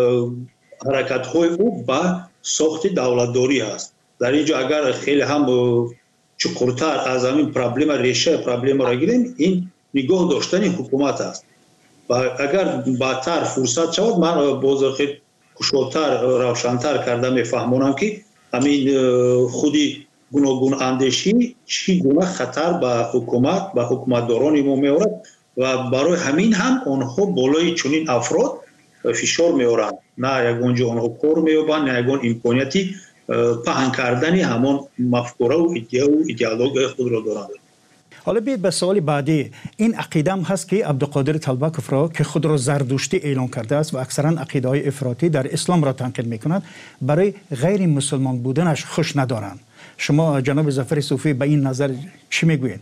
حرکت های او به ساخت دولتداری هست. در اینجا اگر خیلی هم چقدرتر از همین پرابلم ریشه پرابلم را گیریم، این نگاه داشتن حکومت است. و اگر بعدتر فرصت شود من باز خیلی کشاتر روشنتر کرده میفهمونم که همین خودی گوناگون اندیشی چی گونه خطر به حکومت به حکومتداران ما میآورد و برای همین هم آنها بالای چنین افراد فشار میآورند، نه یگانجا آنها کار مییابند، نه یگان امکانیتی پهن کردن همان مفکوره و ایده و ایدئولوژی خود را دارند. حالا بیاید به سوال بعدی. این عقیده هم هست که عبدالقادر طالبکوف را که خود را زردشتی اعلان کرده است و اکثرا عقیده های افراطی در اسلام را تنقید میکند، برای غیر مسلمان بودنش خوش ندارند. شما جناب ظفر صوفی به این نظر چی میگویید؟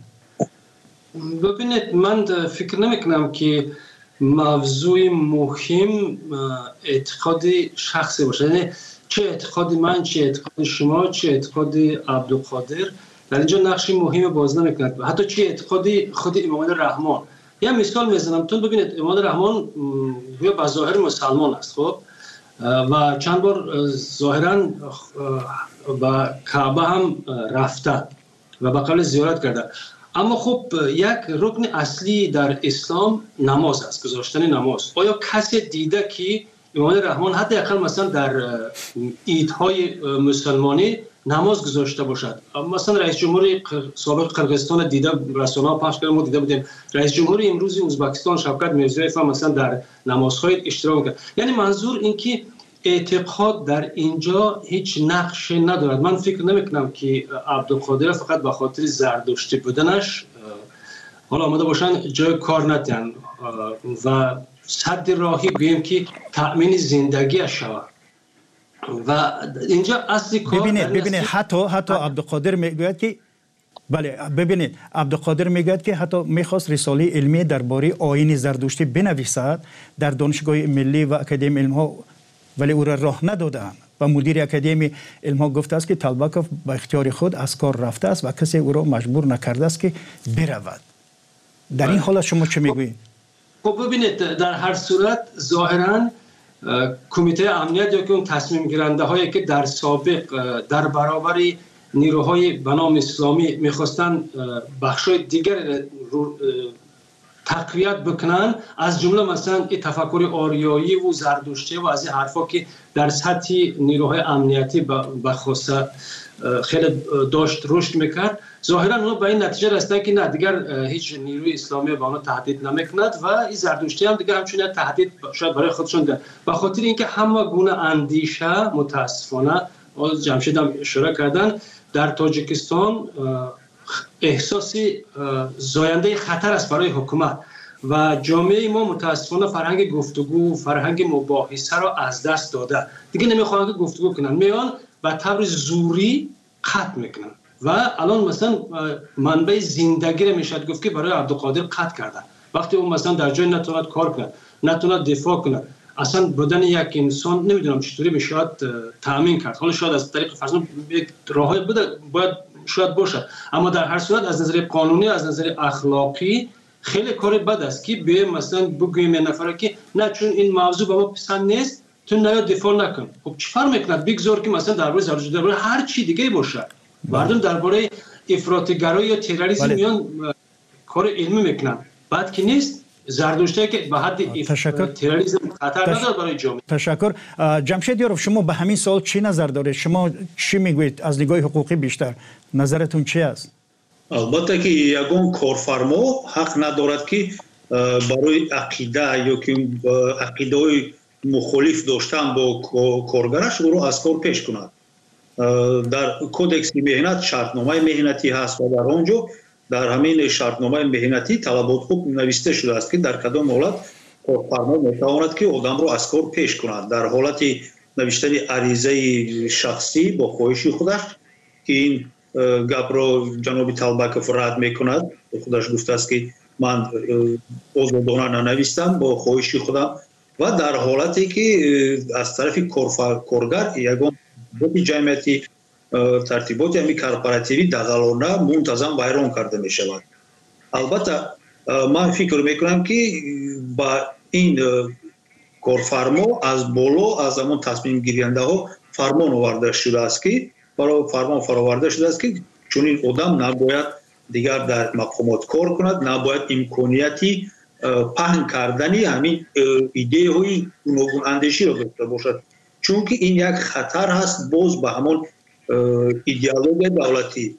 ببینید، من فکر نمیکنم که موضوع مهم اعتقاد شخصی باشه، یعنی چه اعتقاد من، چه اعتقاد شما، چه اعتقاد عبدالقادر در اینجا نقشی مهم باز نمیکند. حتی چه اعتقادی خود امام رحمان. یه مثال میزنم تون ببینید، امام رحمان یا به ظاهر مسلمان است، خب و چند بار ظاهرا به کعبه هم رفته و به قبل زیارت کرده، اما خب یک رکن اصلی در اسلام نماز است، گذاشتن نماز. آیا کسی دیده که امام رحمان حتی اقل مثلا در عیدهای مسلمانی نماز گذاشته باشد؟ مثلا رئیس جمهور سابق قرقیزستان دیده، رسانه‌ها پخش کردن، ما دیده بودیم. رئیس جمهور امروزی ازبکستان شوکت میرزیویف مثلا در نمازهای اشتراک کرد. یعنی منظور این که اعتقاد در اینجا هیچ نقش ندارد. من فکر نمیکنم که عبدالقادر فقط به خاطر زردشتی بودنش حالا آمده باشن جای کار ندن و صد راهی بگیم که تأمین زندگی شود. و اینجا اصلی کار ببینید ببینید حتی حتی عبدالقادر میگوید که بله ببینید عبدالقادر میگوید که حتی میخواست رساله علمی درباره آیین زردشتی بنویسد در دانشگاه ملی و اکادمی علم ها، ولی او را راه ندادند و مدیر اکادمی علم ها گفته است که طالبکوف با اختیار خود از کار رفته است و کسی او را مجبور نکرده است که برود. در این حالت شما چه میگویید؟ خب ببینید، در هر صورت ظاهراً کمیته امنیت یا که اون تصمیم گیرنده هایی که در سابق در برابر نیروهای به نام اسلامی میخواستن بخشای دیگر تقویت بکنن، از جمله مثلا این تفکر آریایی و زردشتی و از این حرفا که در سطح نیروهای امنیتی به خاصه خیلی داشت رشد میکرد، ظاهرا اونا به این نتیجه رسیدن که نه دیگر هیچ نیروی اسلامی به اونا تهدید نمیکند و این زردشتی هم دیگر همچنین تهدید شاید برای خودشون ده. به خاطر اینکه همه گونه اندیشه متاسفانه از جمشید هم اشاره کردن در تاجیکستان احساس زاینده خطر است برای حکومت و جامعه ما متاسفانه فرهنگ گفتگو، فرهنگ مباحثه را از دست داده. دیگه نمیخوان که گفتگو کنن، میان به طور زوری قطع میکنن و الان مثلا منبع زندگی را میشد گفت که برای عبدالقادر قطع کردن. وقتی اون مثلا در جای نتوند کار کنه، نتوند دفاع کنه، اصلا بودن یک انسان نمیدونم چطوری به شاید تامین کرد. حالا شاید از طریق فرض یک راهی بوده باید شاید باشه، اما در هر صورت از نظر قانونی از نظر اخلاقی خیلی کار بد است که به مثلا بگویم یه نفر که نه چون این موضوع به ما پسند نیست تو نیا دفاع نکن. خب چی فرق میکنه؟ بگذار که مثلا درباره زرتشتی درباره هر چی دیگه باشه مردم درباره افراط‌گرایی یا تروریسم میان کار علمی میکنن، بعد که نیست زرتشتی که به حد تروریسم خطر نداره برای جامعه. تشکر. جمشید یاروف، شما به همین سوال چی نظر دارید؟ شما چی میگویید از نگاه حقوقی بیشتر؟ نظرتون چی است؟ البته که یگان کارفرما حق ندارد که برای عقیده یا که عقیده‌های مخالف داشتن با کارگرش او را از کار پیش کند. در کودکس مهنت شرطنامه مهنتی هست و در آنجا در همین شرطنامه مهنتی طلبات خوب نوشته شده است که در کدام حالت کارفرما میتواند که آدم را از کار پیش کند. در حالت نوشتن عریضه شخصی با خواهش خودش که این گپ را جناب طلبکوف رد میکند، خودش گفته است که من آزادانه ننویسم با خواهش خودم، و در حالتی که از طرف کارگر یگان جمعیتی ترتیبات همی کارپوراتیوی دغلانه منتظم ویران کرده می شود. البته من فکر میکنم که با این کارفرما از بالا از همون تصمیم گیرنده ها فرمان آورده شده است که برای فرمان فراورده شده است که چون این آدم نباید دیگر در مقامات کار کند، نباید امکانیتی پهن کردنی همین ایده های گوناگون اندیشی را داشته باشد، چون که این یک خطر هست باز به همون ایدئولوژی دولتی.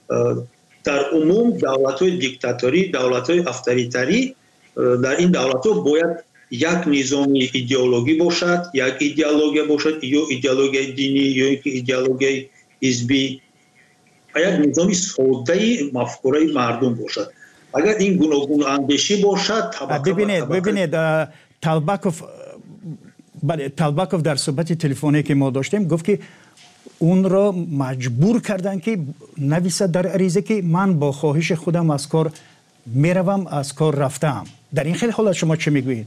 در عموم دولت های دیکتاتوری، دولت های افطاریتری، در این دولت ها باید یک نظام ایدئولوژی باشد، یک ایدئولوژی باشد یا ایدئولوژی دینی یا ایدئولوژی حزبی، یک نظام ساده مفکوره مردم باشد. اگر این گوناگون اندیشی باشد ببینید ببینید طلبکوف بله طلبکوف در صحبت تلفنی که ما داشتیم گفت که اون را مجبور کردن که نویسد در عریضه که من با خواهش خودم از کار میروم، از کار رفتم. در این خیلی حالت شما چه میگویید؟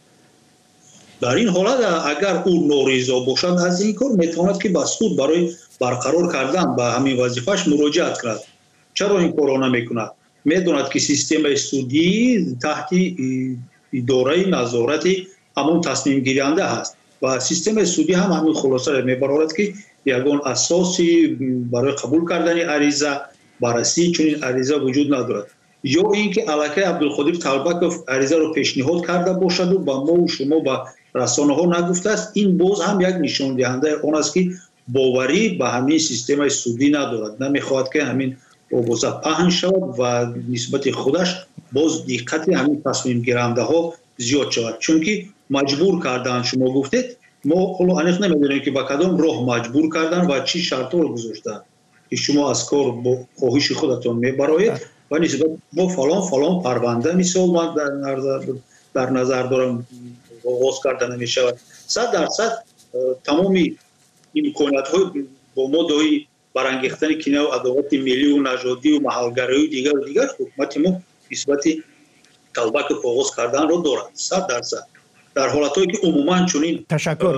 در این حالت اگر او نارضا باشد از این کار میتواند که با سود برای برقرار کردن به همین وظیفه‌اش مراجعت کند. چرا این کار را نمیکند؟ میدوند که سیستم سودی تحت اداره نظارت همون تصمیم گیرنده هست و سیستم سودی هم همین خلاصه میبرد که یگان اساسی برای قبول کردن عریضه بررسی چون این عریضه وجود ندارد، یا اینکه الکی عبدالقادر طلبکوف عریضه رو پیشنهاد کرده باشد و با ما و شما با رسانه ها نگفته است. این باز هم یک نشان دهنده آن است که باوری به همین سیستم سودی ندارد، نمیخواهد که همین اوضاع پهن شود و نسبت خودش باز دقت همین تصمیم گیرنده ها زیاد شود، چون که مجبور کردن. شما گفتید ما حالا انیخ نمیدونیم که با کدام راه مجبور کردن و چی شرط رو گذاشتن که شما از کار با خواهش خودتون میبرید و نسبت با فلان فلان پرونده مثال من در نظر در نظر دارم آغاز کردن نمیشود. صد درصد تمامی امکانات های با مدعی برانگیختن کینه و عداوت ملی و نژادی و محلگرایی و دیگر و دیگر حکومت ما نسبت طلبکوف آغاز کردن رو دارد. صد درصد در حالتایی که عموما چنین تشکر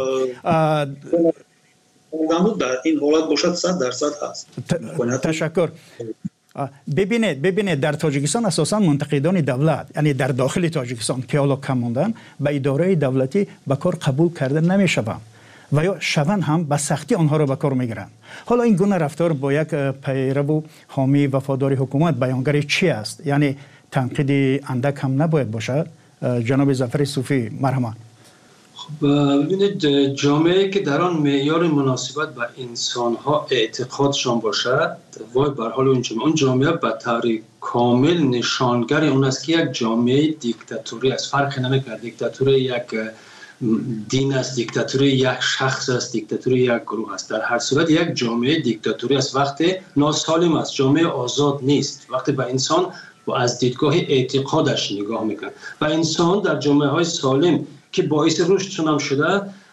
در این حالت باشد صد درصد هست. تشکر. ببینید ببینید در تاجیکستان اساسا منتقدان دولت یعنی در داخل تاجیکستان که حالا کم موندن به اداره دولتی به کار قبول کرده نمیشوند و یا شون هم به سختی آنها را به کار میگیرند. حالا این گونه رفتار با یک پیرو و حامی وفادار حکومت بیانگر چی است؟ یعنی تنقید اندک هم نباید باشد؟ جناب ظفر صوفی مرحمت. خب ببینید جامعه که در آن معیار مناسبت به انسان‌ها اعتقادشان باشد وای بر حال اون جامعه. اون جامعه به طور کامل نشانگر اون است که یک جامعه دیکتاتوری است. فرق نمی‌کند دیکتاتوری یک دین است، دیکتاتوری یک شخص است، دیکتاتوری یک گروه است. در هر صورت یک جامعه دیکتاتوری است وقتی ناسالم است، جامعه آزاد نیست، وقتی به انسان و از دیدگاه اعتقادش نگاه میکنه. و انسان در جامعه های سالم که باعث رشدشون هم شده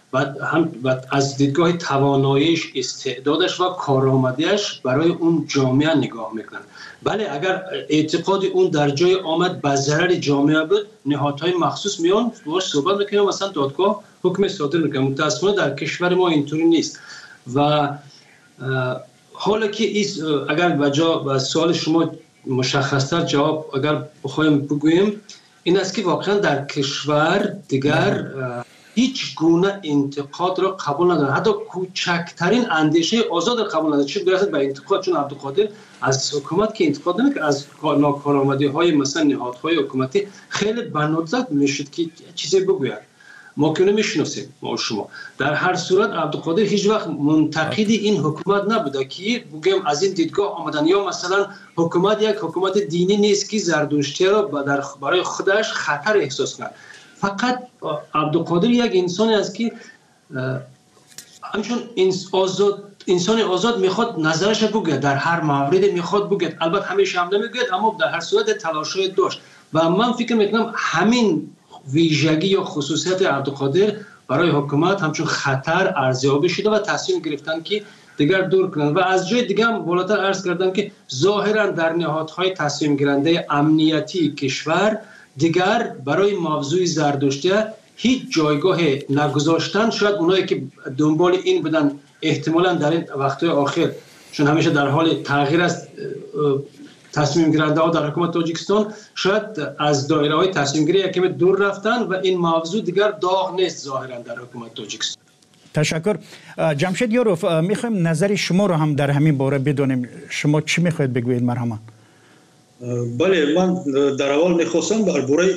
و هم و از دیدگاه تواناییش، استعدادش و کارآمدیش برای اون جامعه نگاه میکنن. بله اگر اعتقاد اون در جای آمد به ضرر جامعه بود، نهادهای مخصوص میان باهاش صحبت میکنن، مثلا دادگاه حکم صادر میکنه. متاسفانه در کشور ما اینطوری نیست. و حالا که اگر بجا و سوال شما مشخصتر جواب اگر بخوایم بگوییم، این است که واقعا در کشور دیگر هیچ گونه انتقاد را قبول ندارن، حتی کوچکترین اندیشه آزاد را قبول ندارن. چه برسد به انتقاد، چون عبدالقادر از حکومت که انتقاد نمیکنه، از ناکارآمدی های مثلا نهادهای حکومتی خیلی بنادزد میشد که چیزی بگوید. ما که نمیشناسیم ما شما. در هر صورت عبدالقادر هیچ وقت منتقد این حکومت نبوده که بگیم از این دیدگاه آمدن، یا مثلا حکومت یک حکومت دینی نیست که زردشتی را برای خودش خطر احساس کنه. فقط عبدالقادر یک انسانی است که همچون آزاد انسان آزاد میخواد نظرش بگه، در هر موردی میخواد بگه، البته همیشه هم نمیگه، اما در هر صورت تلاشای داشت. و من فکر میکنم همین ویژگی یا خصوصیت عبدالقادر برای حکومت همچون خطر ارزیابی شده و تصمیم گرفتن که دیگر دور کنند. و از جای دیگه هم بالاتر عرض کردم که ظاهرا در نهادهای تصمیم گیرنده امنیتی کشور دیگر برای موضوع زردشتی هیچ جایگاه نگذاشتن. شاید اونایی که دنبال این بودن احتمالاً در این وقت‌های آخر، چون همیشه در حال تغییر است تصمیم گیرنده ها در حکومت تاجیکستان، شاید از دایره های تصمیم گیری یکم دور رفتن و این موضوع دیگر داغ نیست ظاهرا در حکومت تاجیکستان. تشکر. جمشید یاروف، میخوایم نظر شما رو هم در همین باره بدونیم. شما چی میخواید بگویید مرحبا؟ بله، من در اول میخواستم درباره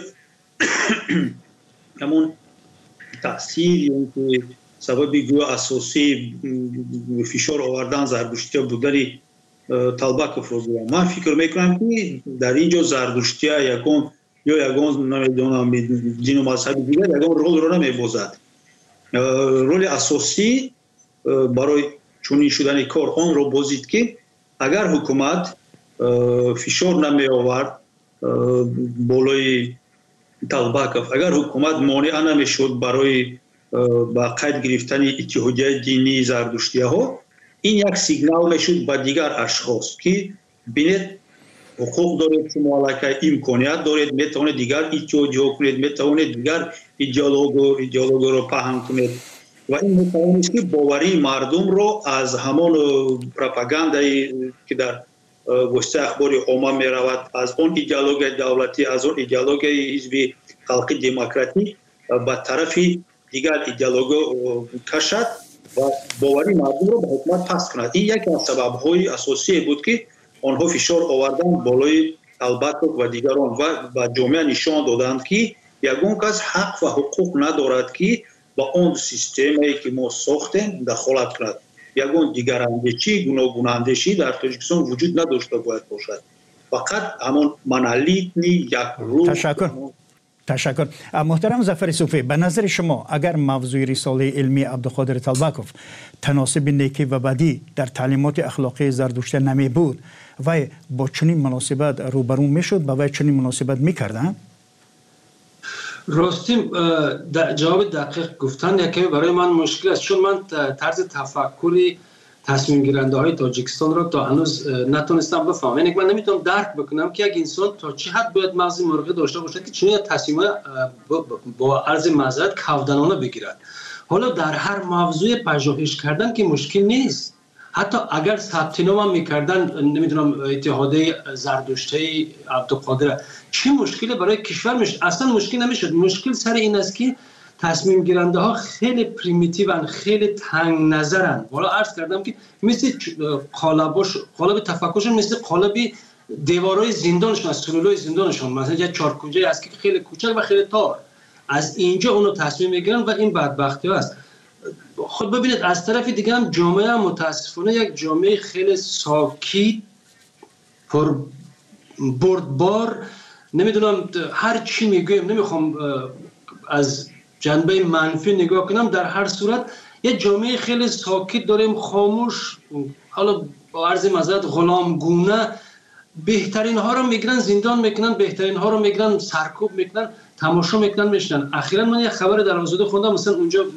همون تاثیر که سبب گویا اساسی فشار آوردن زردشتی بودن طالباکوف رو بگم. من فکر میکنم که در اینجا زردشتی یکون یا یکون نمیدونم دین و مذهب دیگر یکون رول رو نمیبازد. رول اساسی برای چنین شدن کار آن رو بازید که اگر حکومت فشار نمی آورد بالای طالباکوف، اگر حکومت مانع نمیشد برای با قید گرفتن اتحادیه دینی زردشتی ها، این یک سیگنال میشد به دیگر اشخاص که بینید حقوق دارید، شما علیه امکانیت دارید، میتونید دیگر اتحادیه کنید، میتونید دیگر ایدئولوژی ایدئولوژی رو پهن کنید. و این میتواند که باوری مردم رو از همان پروپاگاندایی که در وسیله اخباری عامه میرود، از اون ایدئولوژی دولتی، از اون ایدئولوژی حزب خلقی دموکراتی به طرف دیگر ایدئولوژی کشد و باوری مردم رو به حکومت پس کند. این یکی از سبب‌های اساسی بود که آنها فشار آوردن بالای طالباکوف و دیگران و به جامعه نشان دادند که یگان کس حق و حقوق ندارد که با اون سیستمی که ما ساختیم دخالت کند. یگان دیگر اندیشی، گوناگون اندیشی در تاجیکستان وجود نداشته باید باشد. فقط همون منالیتنی یک روح. تشکر. تشکر. محترم ظفر صوفی، به نظر شما اگر موضوع رساله علمی عبدالقادر طالباکوف تناسب نیکی و بدی در تعلیمات اخلاقی زردشتی نمی بود و با چنین مناسبت روبرو می شد، با چنین مناسبت می کردن؟ راستیم جواب دقیق گفتن یکی برای من مشکل است، چون من طرز تفکری تصمیم گیرنده های تاجیکستان را تا هنوز نتونستم بفهمم. یعنی من نمیتونم درک بکنم که یک انسان تا چه حد باید مغز مرغی داشته باشد که چنین تصمیم با عرض معذرت کودنانه بگیرد. حالا در هر موضوع پژوهش کردن که مشکل نیست، حتی اگر ثبت نام هم میکردن نمیدونم اتحادیه زردشتی عبدالقادر، چه مشکلی برای کشور میشد؟ اصلا مشکل نمیشد. مشکل سر این است که تصمیم گیرنده ها خیلی پریمیتیون، خیلی تنگ نظرن. والا عرض کردم که مثل قالبش قالب تفکرشون مثل قالب دیوارای زندانشون، از سلولای زندانشون، مثلا یه چارکوجه است که خیلی کوچک و خیلی تار، از اینجا اونو تصمیم میگیرن و این بدبختی هست. خود ببینید از طرف دیگه هم جامعه متاسفانه یک جامعه خیلی ساکت، پر بردبار، نمیدونم هر چی میگویم نمیخوام از جنبه منفی نگاه کنم، در هر صورت یه جامعه خیلی ساکت داریم، خاموش، حالا با عرض معذرت غلامگونه، بهترین ها رو میگیرن زندان میکنن، بهترین ها رو میگیرن سرکوب میکنن، تماشا میکنن میشنن. اخیراً من یه خبر در آزادی خوندم، مثلا اونجا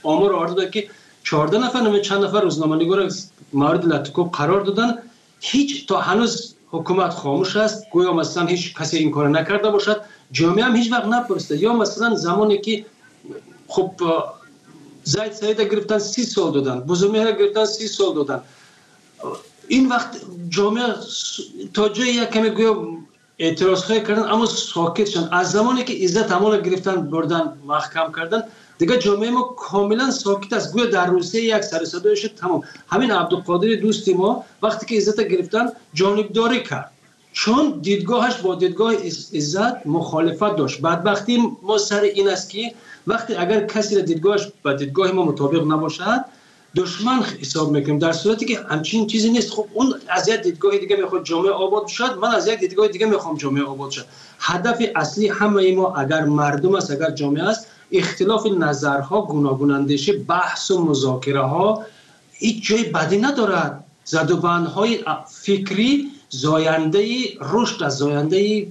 آمار آورده که چهارده نفر نمی چند نفر روزنامه‌نگار مورد لطکوب قرار دادن. هیچ تا هنوز حکومت خاموش است، گویا مثلا هیچ کسی این کار نکرده باشد. جامعه هم هیچ وقت نپرسته. یا مثلا زمانی که خب زید سعید گرفتن سی سال دادن، بزرگمهر گرفتن سی سال دادن، این وقت جامعه تا جایی کمی گویا اعتراض خواهی کردن اما ساکت شدن. از زمانی که عزت امانو گرفتن بردن محکم کردن دیگه جامعه ما کاملا ساکت است. گویا در روسیه یک سر صدا شد تمام. همین عبدالقادر دوستی ما وقتی که عزت گرفتن جانبداری کرد چون دیدگاهش با دیدگاه عزت مخالفت داشت. بدبختی ما سر این است که وقتی اگر کسی دیدگاهش با دیدگاه ما مطابق نباشد دشمن حساب میکنیم، در صورتی که همچین چیزی نیست. خب اون از یک دیدگاه دیگه میخواد جامعه آباد شد، من از یک دیدگاه دیگه میخوام جامعه آباد شد. هدف اصلی همه ما اگر مردم است، اگر جامعه است، اختلاف نظرها، گوناگون اندیشه، بحث و مذاکره ها هیچ جای بدی ندارد. زدوبندهای فکری زاینده رشد از زاینده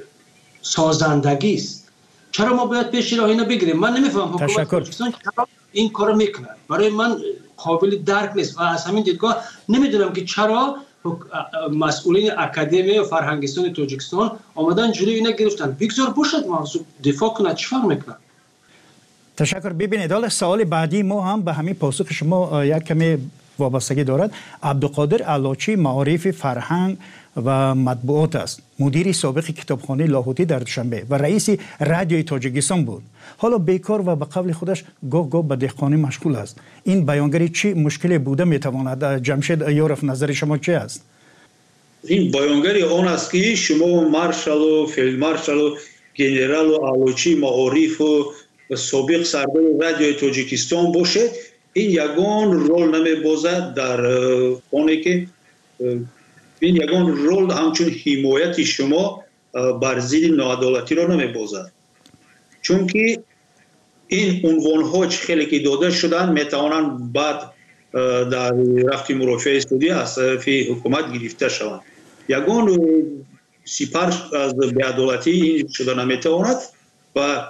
سازندگی است. چرا ما باید پیش راه اینو بگیریم؟ من نمیفهم حکومت پاکستان چرا این کارو میکنه. برای من قابل درک نیست و از همین دیدگاه نمیدونم که چرا مسئولین اکادمی و فرهنگستان تاجیکستان آمدن جلوی اینا گرفتن. بگذار باشد موضوع دفاع کنه، چیکار میکنه؟ تشکر. ببینید حالا سوال بعدی ما هم به همین پاسخ شما یک کمی وابستگی دارد. عبدالقادر علاچی معارف فرهنگ و مطبوعات است. مدیر سابق کتابخانه لاهوتی در دوشنبه و رئیس رادیوی تاجیکستان بود. حالا بیکار و به قول خودش گاه گاه به دهقانی مشغول است. این بیانگری چی مشکلی بوده میتواند؟ جمشید یارف نظر شما چی است؟ این بیانگری آن است که شما مارشال و فیلد مارشال و گنرال و علاچی معارف و سابق سردار رادیوی تاجیکستان باشه، این یگان رول نمیبازد در آنی که این یگان رول همچون حمایت شما بر ضد ناعدالتی را نمیبازد. چون که این عنوان ها خیلی که داده شدن میتوانند بعد در رفت مرافع استودی از طرف حکومت گرفته شوند. یگان سپر از بی‌عدالتی این شده نمیتواند و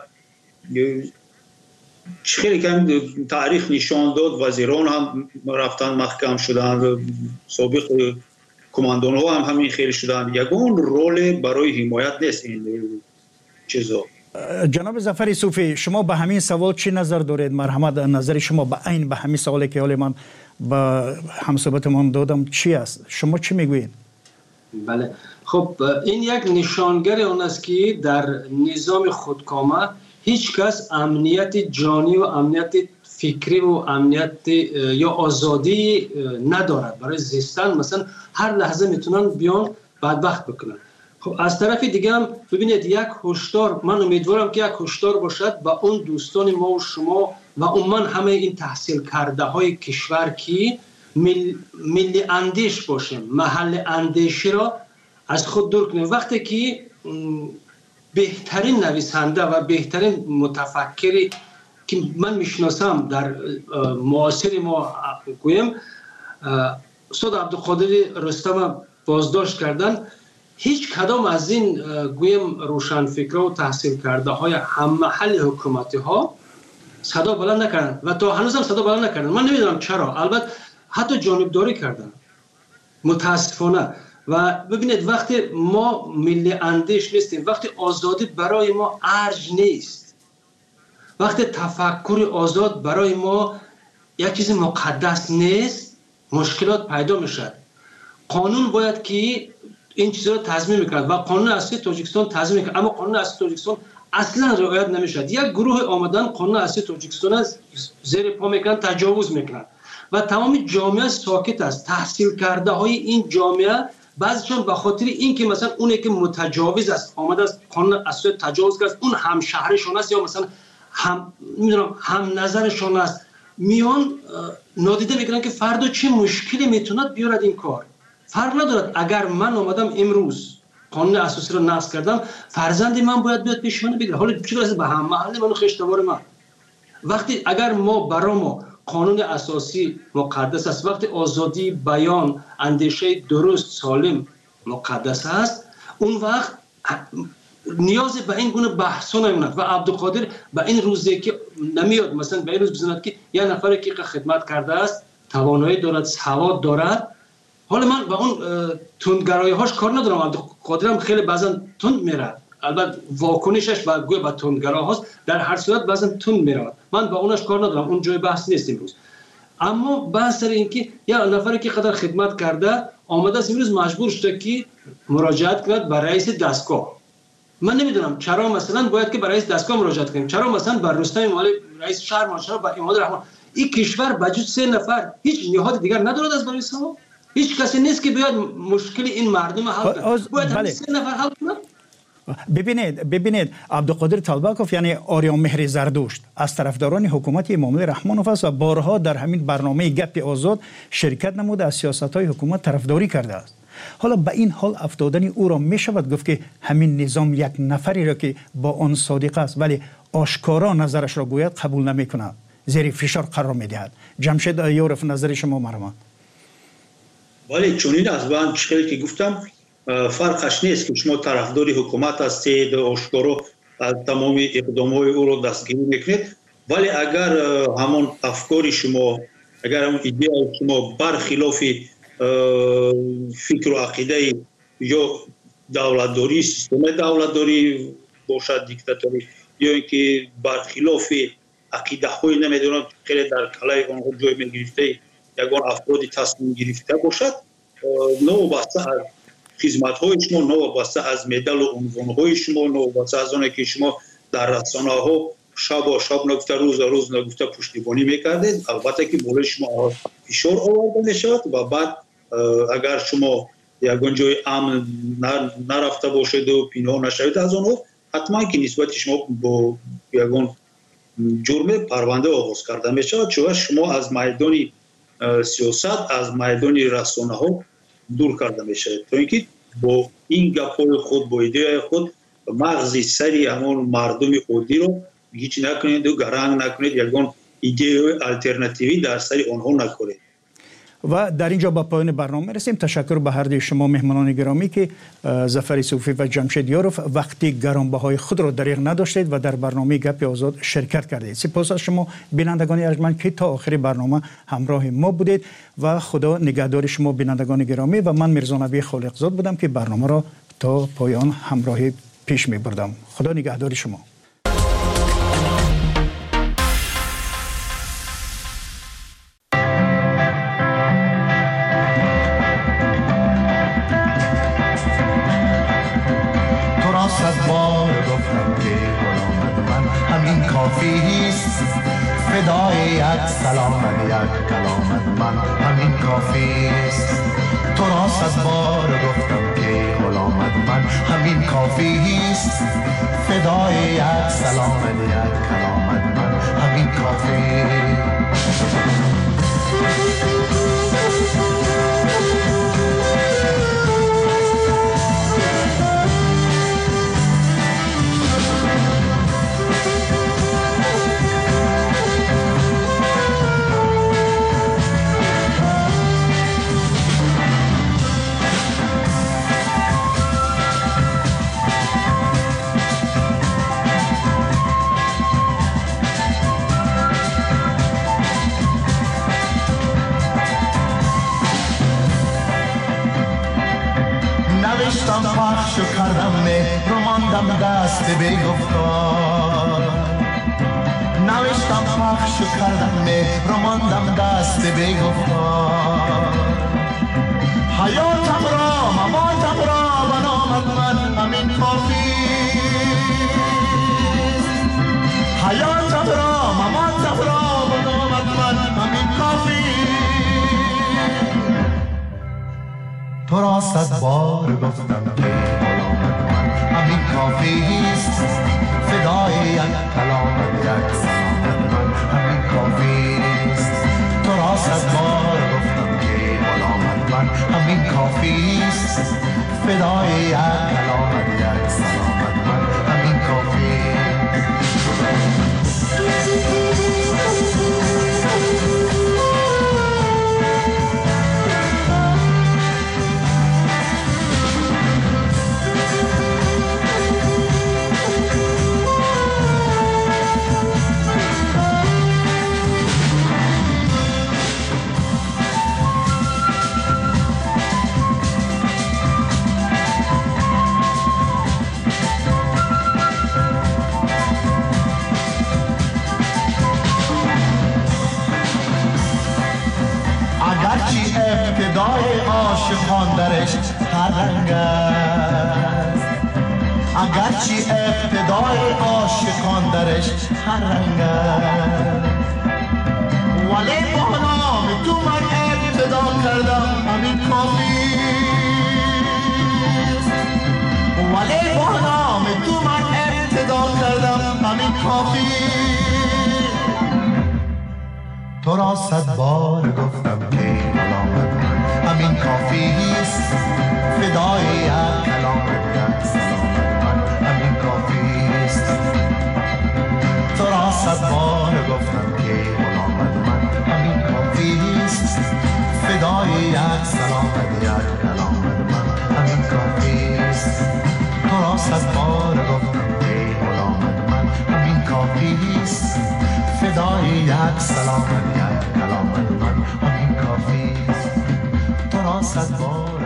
خیلی کم تاریخ نشان داد. وزیران هم رفتن محکم شدند، سابق کماندان ها هم همین خیلی شدند. یگان رول برای حمایت نیست این چیزا. جناب ظفر صوفی، شما به همین سوال چی نظر دارید؟ مرحمت نظر شما به عین به همین سوالی که حالا من با همصحبتمان دادم چی است؟ شما چی میگویید؟ بله، خب این یک نشانگر اون است که در نظام خودکامه هیچ کس امنیت جانی و امنیت فکری و امنیت یا آزادی ندارد برای زیستن. مثلا هر لحظه میتونن بیان بدبخت بکنن. خب از طرف دیگه هم ببینید یک هشدار، من امیدوارم که یک هشدار باشد با اون دوستان ما و شما و عموما همه این تحصیل کرده های کشور که مل، ملی اندیش باشیم، محل اندیشی را از خود دور کنیم. وقتی که بهترین نویسنده و بهترین متفکری که من میشناسم در معاصر ما گویم استاد عبدالقادر رستم بازداشت کردن، هیچ کدام از این گویم روشنفکرها و تحصیل کرده های هم محل حکومتی ها صدا بلند نکردن و تا هنوز هم صدا بلند نکردن. من نمیدونم چرا، البته حتی جانبداری کردن متاسفانه. و ببینید وقتی ما ملی اندیش نیستیم، وقتی آزادی برای ما ارج نیست، وقتی تفکر آزاد برای ما یک چیز مقدس نیست، مشکلات پیدا میشد. قانون باید که این چیزا رو تضمین میکرد و قانون اساسی تاجیکستان تضمین میکرد، اما قانون اساسی تاجیکستان اصلا رعایت نمیشد. یک گروه آمدن قانون اساسی تاجیکستان از زیر پا میکنن، تجاوز میکنن و تمام جامعه ساکت است. تحصیل کرده های این جامعه بعضیشون به خاطر اینکه مثلا اونی که متجاوز است آمده است قانون اساسی تجاوز کرد، اون هم شهرشون است یا مثلا هم میدونم هم نظرشون است، میان نادیده میگیرن که فردا چه مشکلی میتونه بیارد این کار. فرق ندارد اگر من اومدم امروز قانون اساسی رو نقض کردم، فرزند من باید بیاد پیش من بگیره. حالا چه برسه به هم محل من و خشتوار من. وقتی اگر ما برای ما قانون اساسی مقدس است، وقتی آزادی بیان، اندیشه درست سالم مقدس است، اون وقت نیاز به این گونه بحث نمیاد و عبدالقادر به این روزی که نمیاد مثلا به این روز بزند که یه نفری که خدمت کرده است توانایی دارد سواد دارد. حالا من با اون تندگرایی هاش کار ندارم، عبدالقادر هم خیلی بعضا تند میره، البته واکنشش با گوی با تندگرا هاست، در هر صورت بعضا تند میره، من با اونش کار ندارم، اون جای بحث نیست امروز. اما بحث سر این که یا نفری که قدر خدمت کرده آمده است امروز مجبور شده که مراجعت کند به رئیس دستگاه. من نمیدونم چرا مثلا باید که به رئیس دستگاه مراجعت کنیم، چرا مثلا بر رستم امالی رئیس شهر ما، چرا با اماد رحمان؟ این کشور بجز سه نفر هیچ نهاد دیگر ندارد از برای سما، هیچ کسی نیست که بیاد مشکل این مردم حل کنه، باید همین سه نفر حل کنه. ببینید ببینید عبدالقادر طالبکوف یعنی آریا مهر زردشت از طرفداران حکومت امام رحمانوف است و بارها در همین برنامه گپ آزاد شرکت نموده، از سیاست‌های حکومت طرفداری کرده است. حالا به این حال افتادن او را می شود گفت که همین نظام یک نفری را که با آن صادق است ولی آشکارا نظرش را گوید قبول نمی کند، زیر فشار قرار می دهد. جمشید یورف نظر شما مرحبا. ولی چونین از من خیلی که گفتم فرقش نیست که شما طرفداری حکومت هستید، آشکارا از تمام اقدامات او را دستگیری میکنید، ولی اگر همون افکار شما، اگر همون ایده شما برخلاف فکر و عقیده یا دولتداری، سیستم دولتداری باشد، دیکتاتوری، یا اینکه برخلاف عقیده های نمیدونم خیلی در کلای آنها جای میگرفته، یگان افرادی تصمیم گرفته باشد، نوبسته از خدمت های شما، نوبسته از مدل و عنوان های شما، نوبسته از آنه که شما در رسانه ها شب و شب نگفته، روز و روز نگفته پشتیبانی میکردید، البته که بالای شما فشار آورده میشود و بعد اگر شما یگان جای امن نرفته باشید و پنهان نشوید از آنها، حتما که نسبت شما با یگان جرم پرونده آغاز کرده میشود، چون شما از میدان سیاست، از میدان رسانه ها دور کرده میشه، تا اینکه با این گپ‌های خود، با ایده خود مغز سری همون مردم عادی رو هیچ نکنید و گرنگ نکنید، یگان ایده الटरनेटिव्ی در سری آنها نکنید. و در اینجا با پایان برنامه رسیم. تشکر به هر دوی شما مهمانان گرامی که ظفر صوفی و جمشید یاروف وقتی گرانبهای خود را دریغ نداشتید و در برنامه گپ آزاد شرکت کردید. سپاس از شما بینندگان ارجمند که تا آخر برنامه همراه ما بودید و خدا نگهدار شما بینندگان گرامی. و من میرزا نبی خالقزاد بودم که برنامه را تا پایان همراهی پیش می بردم. خدا نگهدار شما. فدای یک سلام یک کلامت من همین کافی است. تو را صد بار گفتم که غلامت من همین کافی است. فدای یک سلام یک کلامت من همین کافی. نوشتم پخش و کردم مهر و ماندم دست بی‌گفتار. نوشتم پخش و کردم مهر و ماندم دست بی‌گفتار. حیاتم را مماتم را و نامت من همین کافی. حیاتم را مماتم را و نامت من همین کافی. تو را صد بار گفتم که غلامت من همین کافی است. فدای یک کلامت یک سلامت من همین کافی است. تو را صد بار گفتم که غلامت من همین کافی است. فدای یک کلامت یک سلامت من همین کافی اگرچه ابتدای عاشقان درش هر رنگ است، ولی با نام تو من ابتدا کردم همین کافی است، ولی با نام تو من ابتدا کردم همین کافی. تو را صد بار گفتم که غلامت من همین کافی است، فدای یک کلامت یک سلامت من همین کافی است. تو را صد بار گفتم که غلامت من همین کافی است، فدای یک سلامت یک کلامت من همین کافی است. تو را صد بار گفتم که غلامت من همین کافی است، فدای یک سلامت یک کلامت من همین کافی است. تو را صد بار